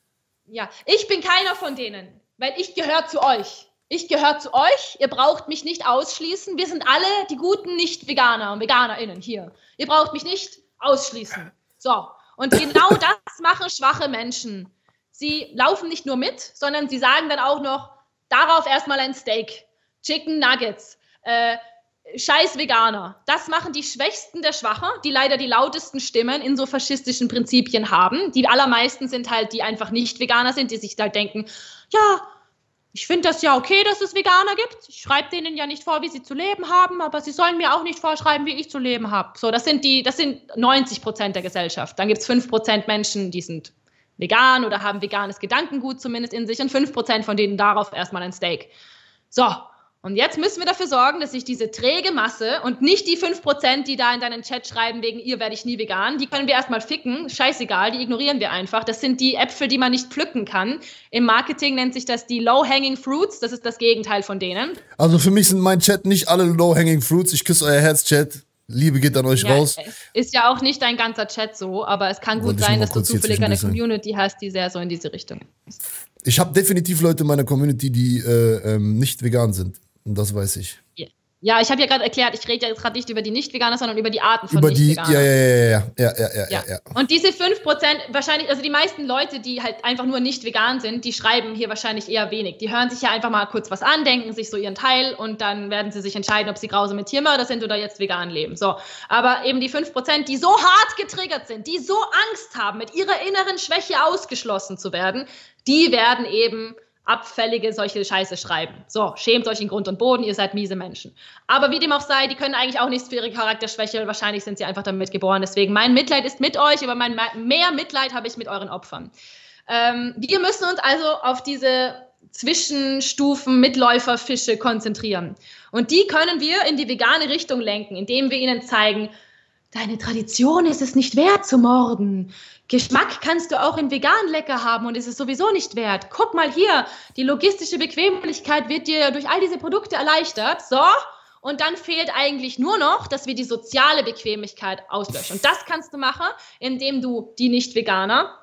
Ja, ich bin keiner von denen, weil ich gehöre zu euch. Ich gehöre zu euch, ihr braucht mich nicht ausschließen. Wir sind alle die guten Nicht-Veganer und VeganerInnen hier. Ihr braucht mich nicht ausschließen. So. Und genau das machen schwache Menschen. Sie laufen nicht nur mit, sondern sie sagen dann auch noch, darauf erstmal ein Steak, Chicken Nuggets, äh, scheiß Veganer. Das machen die Schwächsten der Schwachen, die leider die lautesten Stimmen in so faschistischen Prinzipien haben. Die allermeisten sind halt, die einfach nicht Veganer sind, die sich halt denken, ja, ich finde das ja okay, dass es Veganer gibt. Ich schreibe denen ja nicht vor, wie sie zu leben haben, aber sie sollen mir auch nicht vorschreiben, wie ich zu leben habe. So, das sind die, das sind neunzig Prozent der Gesellschaft. Dann gibt es fünf Prozent Menschen, die sind vegan oder haben veganes Gedankengut zumindest in sich, und fünf Prozent von denen darauf erstmal ein Steak. So, und jetzt müssen wir dafür sorgen, dass sich diese träge Masse und nicht die fünf Prozent, die da in deinen Chat schreiben, wegen ihr werde ich nie vegan, die können wir erstmal ficken, scheißegal, die ignorieren wir einfach. Das sind die Äpfel, die man nicht pflücken kann. Im Marketing nennt sich das die Low-Hanging Fruits, das ist das Gegenteil von denen. Also für mich sind mein Chat nicht alle Low-Hanging Fruits, ich küsse euer Herz, Chat. Liebe geht an euch ja, raus. Ist ja auch nicht dein ganzer Chat so, aber es kann gut sein, dass du zufällig eine Community hast, die sehr so in diese Richtung ist. Ich habe definitiv Leute in meiner Community, die äh, ähm, nicht vegan sind. Und das weiß ich. Yeah. Ja, ich habe ja gerade erklärt, ich rede ja gerade nicht über die Nicht-Veganer, sondern über die Arten von über die, Nicht-Veganern. Ja, ja, ja, ja, ja, ja, ja, ja. ja. Und diese fünf Prozent, wahrscheinlich, also die meisten Leute, die halt einfach nur nicht vegan sind, die schreiben hier wahrscheinlich eher wenig. Die hören sich ja einfach mal kurz was an, denken sich so ihren Teil, und dann werden sie sich entscheiden, ob sie grausame Tiermörder sind oder jetzt vegan leben. So. Aber eben die fünf Prozent, die so hart getriggert sind, die so Angst haben, mit ihrer inneren Schwäche ausgeschlossen zu werden, die werden eben abfällige solche Scheiße schreiben. So, schämt euch in Grund und Boden, ihr seid miese Menschen. Aber wie dem auch sei, die können eigentlich auch nichts für ihre Charakterschwäche, wahrscheinlich sind sie einfach damit geboren. Deswegen, mein Mitleid ist mit euch, aber mein mehr Mitleid habe ich mit euren Opfern. Ähm, wir müssen uns also auf diese Zwischenstufen Mitläuferfische konzentrieren. Und die können wir in die vegane Richtung lenken, indem wir ihnen zeigen, deine Tradition ist es nicht wert zu morden. Geschmack kannst du auch in vegan lecker haben und ist es sowieso nicht wert. Guck mal hier, die logistische Bequemlichkeit wird dir durch all diese Produkte erleichtert. So, und dann fehlt eigentlich nur noch, dass wir die soziale Bequemlichkeit auslöschen. Und das kannst du machen, indem du die Nicht-Veganer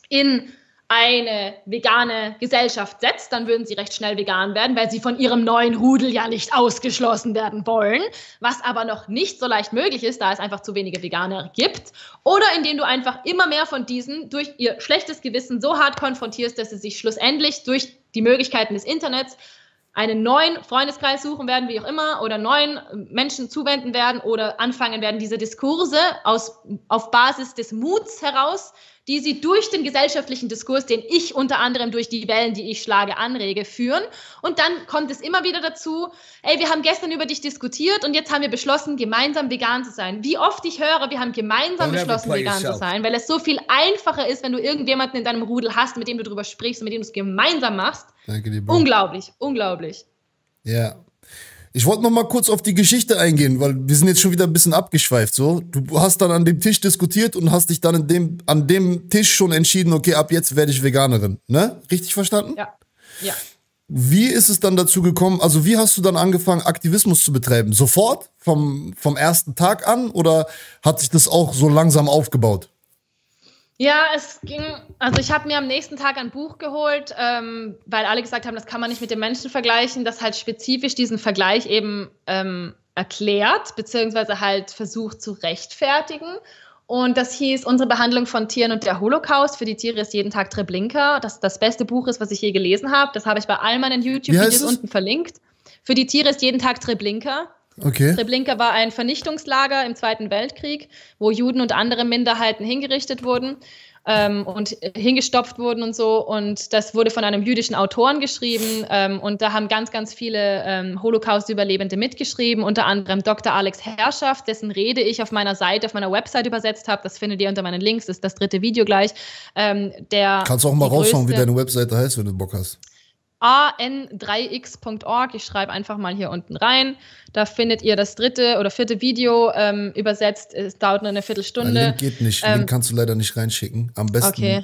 in eine vegane Gesellschaft setzt, dann würden sie recht schnell vegan werden, weil sie von ihrem neuen Rudel ja nicht ausgeschlossen werden wollen, was aber noch nicht so leicht möglich ist, da es einfach zu wenige Veganer gibt. Oder indem du einfach immer mehr von diesen durch ihr schlechtes Gewissen so hart konfrontierst, dass sie sich schlussendlich durch die Möglichkeiten des Internets einen neuen Freundeskreis suchen werden, wie auch immer, oder neuen Menschen zuwenden werden oder anfangen werden, diese Diskurse aus, auf Basis des Muts heraus, die sie durch den gesellschaftlichen Diskurs, den ich unter anderem durch die Wellen, die ich schlage, anrege, führen. Und dann kommt es immer wieder dazu, ey, wir haben gestern über dich diskutiert und jetzt haben wir beschlossen, gemeinsam vegan zu sein. Wie oft ich höre, wir haben gemeinsam beschlossen, vegan zu sein, weil es so viel einfacher ist, wenn du irgendjemanden in deinem Rudel hast, mit dem du drüber sprichst und mit dem du es gemeinsam machst. Danke dir, Bro. Unglaublich, unglaublich. Ja. Ich wollte noch mal kurz auf die Geschichte eingehen, weil wir sind jetzt schon wieder ein bisschen abgeschweift. So, du hast dann an dem Tisch diskutiert und hast dich dann in dem, an dem Tisch schon entschieden, okay, ab jetzt werde ich Veganerin. Ne? Richtig verstanden? Ja. Ja. Wie ist es dann dazu gekommen? Also wie hast du dann angefangen, Aktivismus zu betreiben? Sofort? Vom, vom ersten Tag an? Oder hat sich das auch so langsam aufgebaut? Ja, es ging, also ich habe mir am nächsten Tag ein Buch geholt, ähm, weil alle gesagt haben, das kann man nicht mit dem Menschen vergleichen, das halt spezifisch diesen Vergleich eben ähm, erklärt, beziehungsweise halt versucht zu rechtfertigen. Und das hieß Unsere Behandlung von Tieren und der Holocaust. Für die Tiere ist jeden Tag Treblinka, das das beste Buch ist, was ich je gelesen habe. Das habe ich bei all meinen YouTube-Videos unten verlinkt. Für die Tiere ist jeden Tag Treblinka. Okay. Treblinka war ein Vernichtungslager im Zweiten Weltkrieg, wo Juden und andere Minderheiten hingerichtet wurden ähm, und hingestopft wurden und so. Und das wurde von einem jüdischen Autoren geschrieben. Ähm, und da haben ganz, ganz viele ähm, Holocaust-Überlebende mitgeschrieben, unter anderem Doktor Alex Herrschaft, dessen Rede ich auf meiner Seite, auf meiner Website übersetzt habe. Das findet ihr unter meinen Links, das ist das dritte Video gleich. Ähm, der Kannst du auch mal raushauen, wie deine Webseite heißt, wenn du Bock hast. a n drei x punkt org. Ich schreibe einfach mal hier unten rein. Da findet ihr das dritte oder vierte Video ähm, übersetzt. Es dauert nur eine Viertelstunde. Link geht nicht. Ähm, Link kannst du leider nicht reinschicken. Am besten. Okay.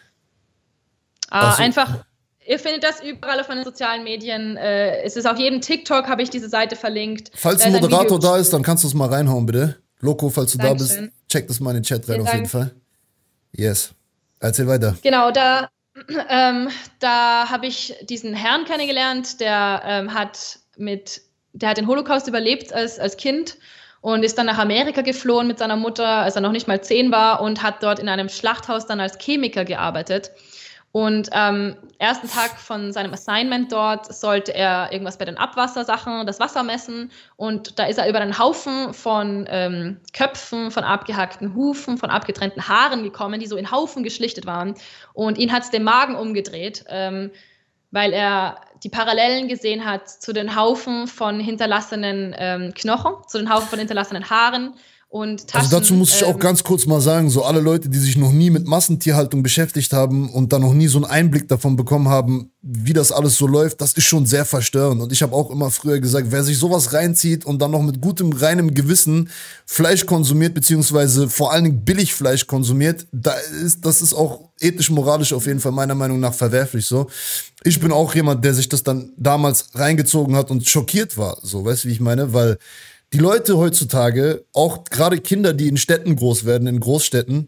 Ah, so. Einfach. Ihr findet das überall auf meinen sozialen Medien. Äh, es ist auf jedem TikTok, habe ich diese Seite verlinkt. Falls ein Moderator da ist, dann kannst du es mal reinhauen, bitte. Loco, falls du Dankeschön. da bist, check das mal in den Chat rein. Vielen auf Dank. jeden Fall. Yes. Erzähl weiter. Genau, da, ähm, da habe ich diesen Herrn kennengelernt, der ähm, hat mit, der hat den Holocaust überlebt als, als Kind und ist dann nach Amerika geflohen mit seiner Mutter, als er noch nicht mal zehn war, und hat dort in einem Schlachthaus dann als Chemiker gearbeitet. Und am ersten Tag von seinem Assignment dort sollte er irgendwas bei den Abwassersachen, das Wasser messen. Und da ist er über einen Haufen von ähm, Köpfen, von abgehackten Hufen, von abgetrennten Haaren gekommen, die so in Haufen geschlichtet waren. Und ihn hat es den Magen umgedreht, ähm, weil er die Parallelen gesehen hat zu den Haufen von hinterlassenen ähm, Knochen, zu den Haufen von hinterlassenen Haaren. Und Taschen, also dazu muss ich auch ähm, ganz kurz mal sagen, so alle Leute, die sich noch nie mit Massentierhaltung beschäftigt haben und da noch nie so einen Einblick davon bekommen haben, wie das alles so läuft, das ist schon sehr verstörend. Und ich habe auch immer früher gesagt, wer sich sowas reinzieht und dann noch mit gutem, reinem Gewissen Fleisch konsumiert, beziehungsweise vor allen Dingen Billigfleisch konsumiert, da ist, das ist auch ethisch, moralisch auf jeden Fall meiner Meinung nach verwerflich so. Ich bin auch jemand, der sich das dann damals reingezogen hat und schockiert war, so, weißt du, wie ich meine? Weil die Leute heutzutage, auch gerade Kinder, die in Städten groß werden, in Großstädten,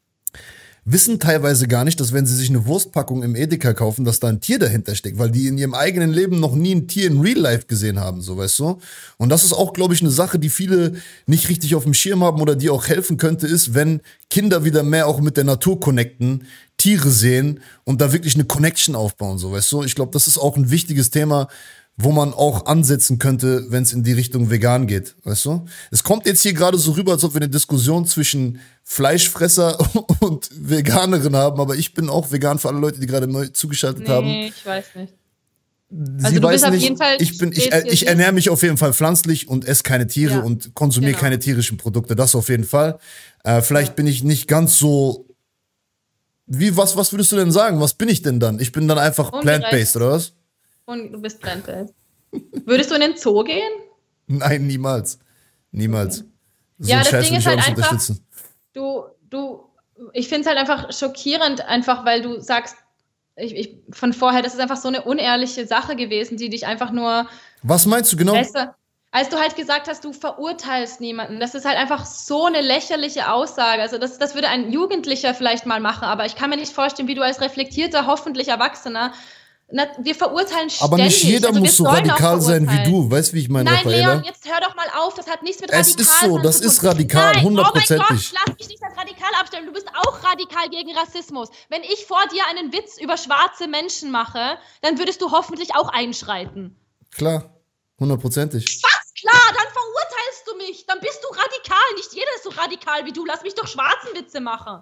wissen teilweise gar nicht, dass wenn sie sich eine Wurstpackung im Edeka kaufen, dass da ein Tier dahinter steckt, weil die in ihrem eigenen Leben noch nie ein Tier in Real Life gesehen haben, so, weißt du? Und das ist auch, glaube ich, eine Sache, die viele nicht richtig auf dem Schirm haben oder die auch helfen könnte, ist, wenn Kinder wieder mehr auch mit der Natur connecten, Tiere sehen und da wirklich eine Connection aufbauen, so, weißt du? Ich glaube, das ist auch ein wichtiges Thema, wo man auch ansetzen könnte, wenn es in die Richtung vegan geht, weißt du? Es kommt jetzt hier gerade so rüber, als ob wir eine Diskussion zwischen Fleischfresser und Veganerin haben, aber ich bin auch vegan für alle Leute, die gerade neu zugeschaltet nee, haben. Nee, ich weiß nicht. Sie also du weiß bist auf nicht, jeden Fall ich bin, ich, ich ernähre mich auf jeden Fall pflanzlich und esse keine Tiere ja, und konsumiere genau. keine tierischen Produkte, das auf jeden Fall. Äh, vielleicht ja. bin ich nicht ganz so, wie, was, was würdest du denn sagen? Was bin ich denn dann? Ich bin dann einfach plant-based, oder was? Und du bist plant-based. Würdest du in den Zoo gehen? Nein, niemals. Niemals. Okay. So ja, das Scheiß Ding ist halt einfach, unterstützen. du, du, ich finde es halt einfach schockierend, einfach weil du sagst, ich, ich, von vorher, das ist einfach so eine unehrliche Sache gewesen, die dich einfach nur... Was meinst du genau? Weißt du, als du halt gesagt hast, du verurteilst niemanden, das ist halt einfach so eine lächerliche Aussage. Also das, das würde ein Jugendlicher vielleicht mal machen, aber ich kann mir nicht vorstellen, wie du als reflektierter, hoffentlich Erwachsener... Na, wir verurteilen ständig. Aber nicht jeder also muss so radikal sein wie du. Weißt du, wie ich meine, Nein, Raffaella? Leon, jetzt hör doch mal auf. Das hat nichts mit radikal Es ist so, das zu tun. ist radikal, hundertprozentig. Oh mein Gott, lass mich nicht als radikal abstellen. Du bist auch radikal gegen Rassismus. Wenn ich vor dir einen Witz über schwarze Menschen mache, dann würdest du hoffentlich auch einschreiten. Klar, hundertprozentig. Was? Klar, dann verurteilst du mich. Dann bist du radikal. Nicht jeder ist so radikal wie du. Lass mich doch schwarzen Witze machen.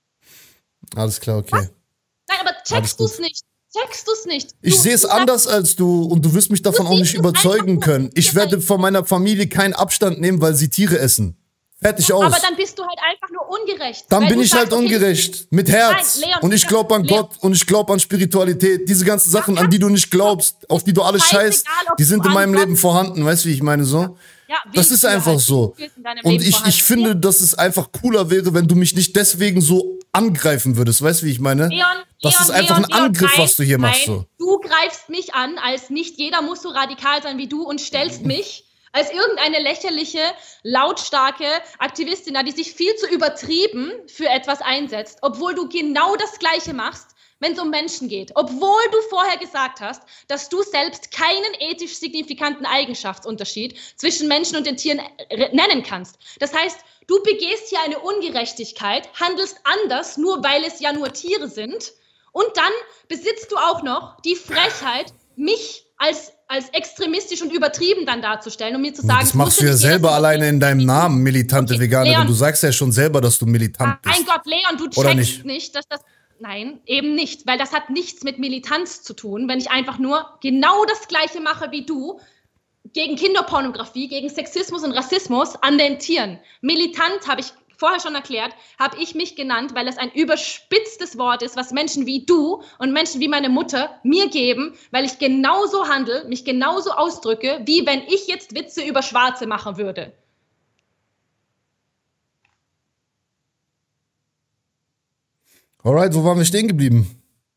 Alles klar, okay. Was? Nein, aber checkst du es nicht? Checkst du es nicht? Ich sehe es anders als du und du wirst mich davon auch nicht überzeugen können. Ich werde von meiner Familie keinen Abstand nehmen, weil sie Tiere essen. Fertig aus. Aber dann bist du halt einfach nur ungerecht. Dann bin ich halt ungerecht. Mit Herz. Nein, Leon, und ich glaube an Leon. Gott und ich glaube an Spiritualität. Diese ganzen Sachen, an die du nicht glaubst, auf die du alles scheißt, die sind in meinem Leben vorhanden. Weißt du, wie ich meine so? Ja, das ist einfach halt so. Und ich, ich finde, dass es einfach cooler wäre, wenn du mich nicht deswegen so angreifen würdest. Weißt du, wie ich meine? Leon, das Leon, ist einfach Leon, ein Angriff, Leon, was du hier nein, machst. So. Du greifst mich an, als nicht jeder muss so radikal sein wie du und stellst mich als irgendeine lächerliche, lautstarke Aktivistin, die sich viel zu übertrieben für etwas einsetzt, obwohl du genau das Gleiche machst, wenn es um Menschen geht. Obwohl du vorher gesagt hast, dass du selbst keinen ethisch signifikanten Eigenschaftsunterschied zwischen Menschen und den Tieren nennen kannst. Das heißt, du begehst hier eine Ungerechtigkeit, handelst anders, nur weil es ja nur Tiere sind. Und dann besitzt du auch noch die Frechheit, mich als, als extremistisch und übertrieben dann darzustellen, um mir zu sagen... Das machst du ja selber alleine in deinem Namen, militante okay, Veganerin. Leon, du sagst ja schon selber, dass du militant bist. Mein Gott, Leon, du Oder checkst nicht? nicht, dass das... Nein, eben nicht, weil das hat nichts mit Militanz zu tun, wenn ich einfach nur genau das Gleiche mache wie du gegen Kinderpornografie, gegen Sexismus und Rassismus an den Tieren. Militant, habe ich vorher schon erklärt, habe ich mich genannt, weil es ein überspitztes Wort ist, was Menschen wie du und Menschen wie meine Mutter mir geben, weil ich genauso handle, mich genauso ausdrücke, wie wenn ich jetzt Witze über Schwarze machen würde. Alright, wo waren wir stehen geblieben?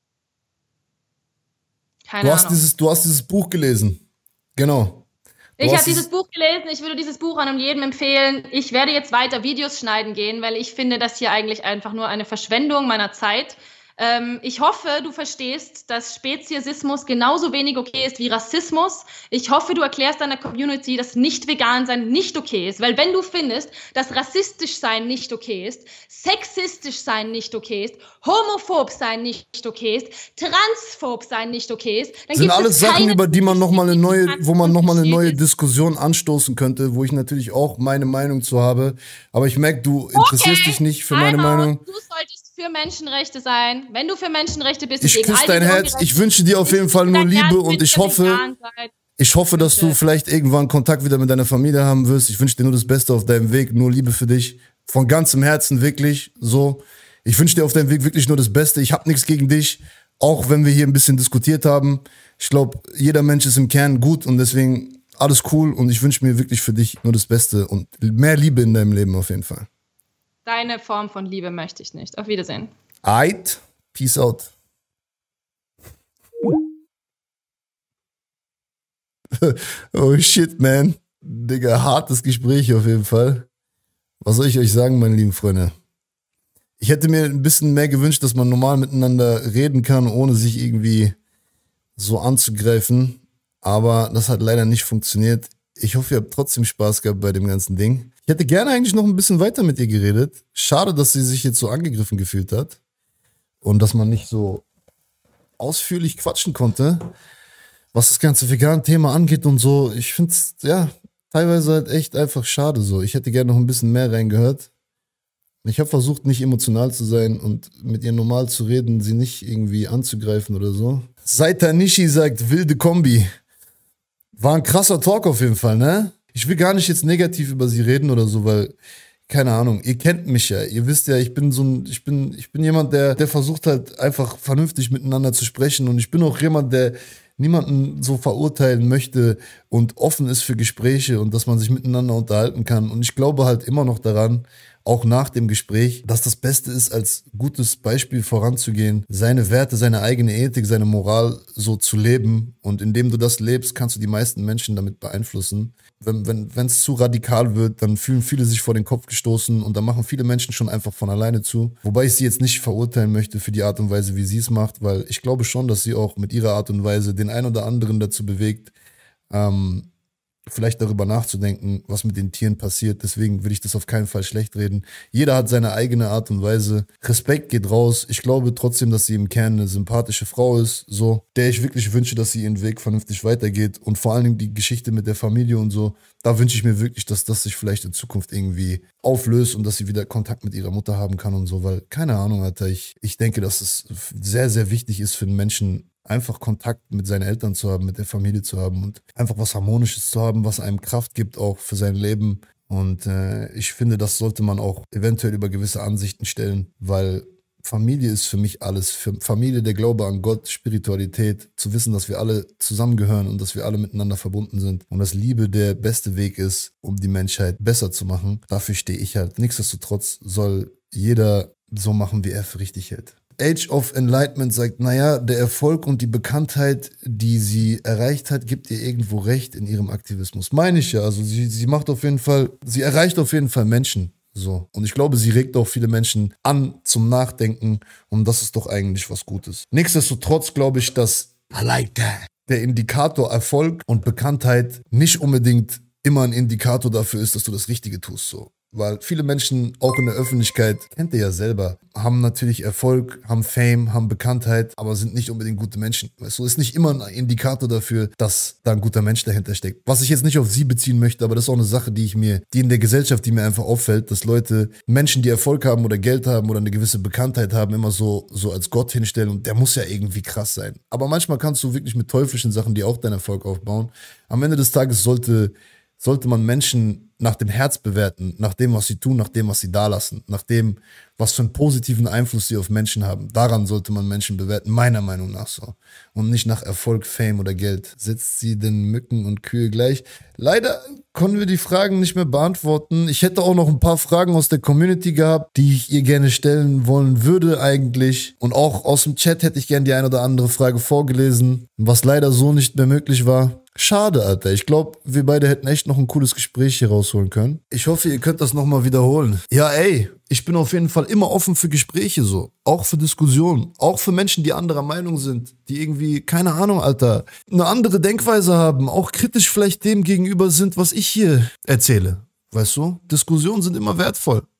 Keine du hast Ahnung. Dieses, du hast dieses Buch gelesen. Genau. Du ich habe dieses Buch gelesen. Ich würde dieses Buch an jedem empfehlen. Ich werde jetzt weiter Videos schneiden gehen, weil ich finde das hier eigentlich einfach nur eine Verschwendung meiner Zeit. Ähm, ich hoffe, du verstehst, dass Speziesismus genauso wenig okay ist wie Rassismus. Ich hoffe, du erklärst deiner Community, dass nicht vegan sein nicht okay ist. Weil wenn du findest, dass rassistisch sein nicht okay ist, sexistisch sein nicht okay ist, homophob sein nicht okay ist, transphob sein nicht okay ist, dann sind gibt alles es Sachen, über die man noch mal eine neue, wo man nochmal eine neue ist. Diskussion anstoßen könnte, wo ich natürlich auch meine Meinung zu habe. Aber ich merke, du interessierst okay. dich nicht für meine Einmal. Meinung. Du solltest für Menschenrechte sein. Wenn du für Menschenrechte bist, ich küsse dein Herz. Ich wünsche dir auf jeden Fall nur Liebe und ich hoffe, ich hoffe, dass du vielleicht irgendwann Kontakt wieder mit deiner Familie haben wirst. Ich wünsche dir nur das Beste auf deinem Weg, nur Liebe für dich. Von ganzem Herzen, wirklich, so. Ich wünsche dir auf deinem Weg wirklich nur das Beste. Ich habe nichts gegen dich, auch wenn wir hier ein bisschen diskutiert haben. Ich glaube, jeder Mensch ist im Kern gut und deswegen alles cool und ich wünsche mir wirklich für dich nur das Beste und mehr Liebe in deinem Leben auf jeden Fall. Deine Form von Liebe möchte ich nicht. Auf Wiedersehen. Aight, peace out. Oh shit, man. Digga, hartes Gespräch auf jeden Fall. Was soll ich euch sagen, meine lieben Freunde? Ich hätte mir ein bisschen mehr gewünscht, dass man normal miteinander reden kann, ohne sich irgendwie so anzugreifen. Aber das hat leider nicht funktioniert. Ich hoffe, ihr habt trotzdem Spaß gehabt bei dem ganzen Ding. Ich hätte gerne eigentlich noch ein bisschen weiter mit ihr geredet. Schade, dass sie sich jetzt so angegriffen gefühlt hat. Und dass man nicht so ausführlich quatschen konnte, was das ganze vegane Thema angeht und so. Ich finde es, ja, teilweise halt echt einfach schade so. Ich hätte gerne noch ein bisschen mehr reingehört. Ich habe versucht, nicht emotional zu sein und mit ihr normal zu reden, sie nicht irgendwie anzugreifen oder so. Saita Nishi sagt, wilde Kombi. War ein krasser Talk auf jeden Fall, ne? Ich will gar nicht jetzt negativ über sie reden oder so, weil, keine Ahnung, ihr kennt mich ja. Ihr wisst ja, ich bin so ein, ich bin, ich bin jemand, der, der versucht halt einfach vernünftig miteinander zu sprechen. Und ich bin auch jemand, der niemanden so verurteilen möchte und offen ist für Gespräche und dass man sich miteinander unterhalten kann. Und ich glaube halt immer noch daran, auch nach dem Gespräch, dass das Beste ist, als gutes Beispiel voranzugehen, seine Werte, seine eigene Ethik, seine Moral so zu leben. Und indem du das lebst, kannst du die meisten Menschen damit beeinflussen. Wenn wenn wenn es zu radikal wird, dann fühlen viele sich vor den Kopf gestoßen und dann machen viele Menschen schon einfach von alleine zu. Wobei ich sie jetzt nicht verurteilen möchte für die Art und Weise, wie sie es macht, weil ich glaube schon, dass sie auch mit ihrer Art und Weise den einen oder anderen dazu bewegt, ähm, vielleicht darüber nachzudenken, was mit den Tieren passiert. Deswegen will ich das auf keinen Fall schlecht reden. Jeder hat seine eigene Art und Weise. Respekt geht raus. Ich glaube trotzdem, dass sie im Kern eine sympathische Frau ist, so, der ich wirklich wünsche, dass sie ihren Weg vernünftig weitergeht. Und vor allen Dingen die Geschichte mit der Familie und so, da wünsche ich mir wirklich, dass das sich vielleicht in Zukunft irgendwie auflöst und dass sie wieder Kontakt mit ihrer Mutter haben kann und so, weil, keine Ahnung, Alter, ich, ich denke, dass es sehr, sehr wichtig ist für einen Menschen, einfach Kontakt mit seinen Eltern zu haben, mit der Familie zu haben und einfach was Harmonisches zu haben, was einem Kraft gibt, auch für sein Leben. Und äh, ich finde, das sollte man auch eventuell über gewisse Ansichten stellen, weil Familie ist für mich alles. Für Familie der Glaube an Gott, Spiritualität, zu wissen, dass wir alle zusammengehören und dass wir alle miteinander verbunden sind und dass Liebe der beste Weg ist, um die Menschheit besser zu machen. Dafür stehe ich halt. Nichtsdestotrotz soll jeder so machen, wie er für richtig hält. Age of Enlightenment sagt, naja, der Erfolg und die Bekanntheit, die sie erreicht hat, gibt ihr irgendwo recht in ihrem Aktivismus. Meine ich ja. Also sie, sie macht auf jeden Fall, sie erreicht auf jeden Fall Menschen. So. Und ich glaube, sie regt auch viele Menschen an zum Nachdenken. Und das ist doch eigentlich was Gutes. Nichtsdestotrotz glaube ich, dass I like that. Der Indikator Erfolg und Bekanntheit nicht unbedingt immer ein Indikator dafür ist, dass du das Richtige tust. So. Weil viele Menschen, auch in der Öffentlichkeit, kennt ihr ja selber, haben natürlich Erfolg, haben Fame, haben Bekanntheit, aber sind nicht unbedingt gute Menschen. Weißt du, ist nicht immer ein Indikator dafür, dass da ein guter Mensch dahinter steckt. Was ich jetzt nicht auf sie beziehen möchte, aber das ist auch eine Sache, die ich mir, die in der Gesellschaft, die mir einfach auffällt, dass Leute, Menschen, die Erfolg haben oder Geld haben oder eine gewisse Bekanntheit haben, immer so, so als Gott hinstellen und der muss ja irgendwie krass sein. Aber manchmal kannst du wirklich mit teuflischen Sachen, die auch deinen Erfolg aufbauen. Am Ende des Tages sollte, sollte man Menschen nach dem Herz bewerten, nach dem, was sie tun, nach dem, was sie dalassen, nach dem, was für einen positiven Einfluss sie auf Menschen haben. Daran sollte man Menschen bewerten, meiner Meinung nach so. Und nicht nach Erfolg, Fame oder Geld. Setzt sie den Mücken und Kühe gleich? Leider konnten wir die Fragen nicht mehr beantworten. Ich hätte auch noch ein paar Fragen aus der Community gehabt, die ich ihr gerne stellen wollen würde eigentlich. Und auch aus dem Chat hätte ich gerne die eine oder andere Frage vorgelesen, was leider so nicht mehr möglich war. Schade, Alter. Ich glaube, wir beide hätten echt noch ein cooles Gespräch hier rausholen können. Ich hoffe, ihr könnt das nochmal wiederholen. Ja, ey, ich bin auf jeden Fall immer offen für Gespräche so. Auch für Diskussionen. Auch für Menschen, die anderer Meinung sind. Die irgendwie, keine Ahnung, Alter, eine andere Denkweise haben. Auch kritisch vielleicht dem gegenüber sind, was ich hier erzähle. Weißt du? Diskussionen sind immer wertvoll.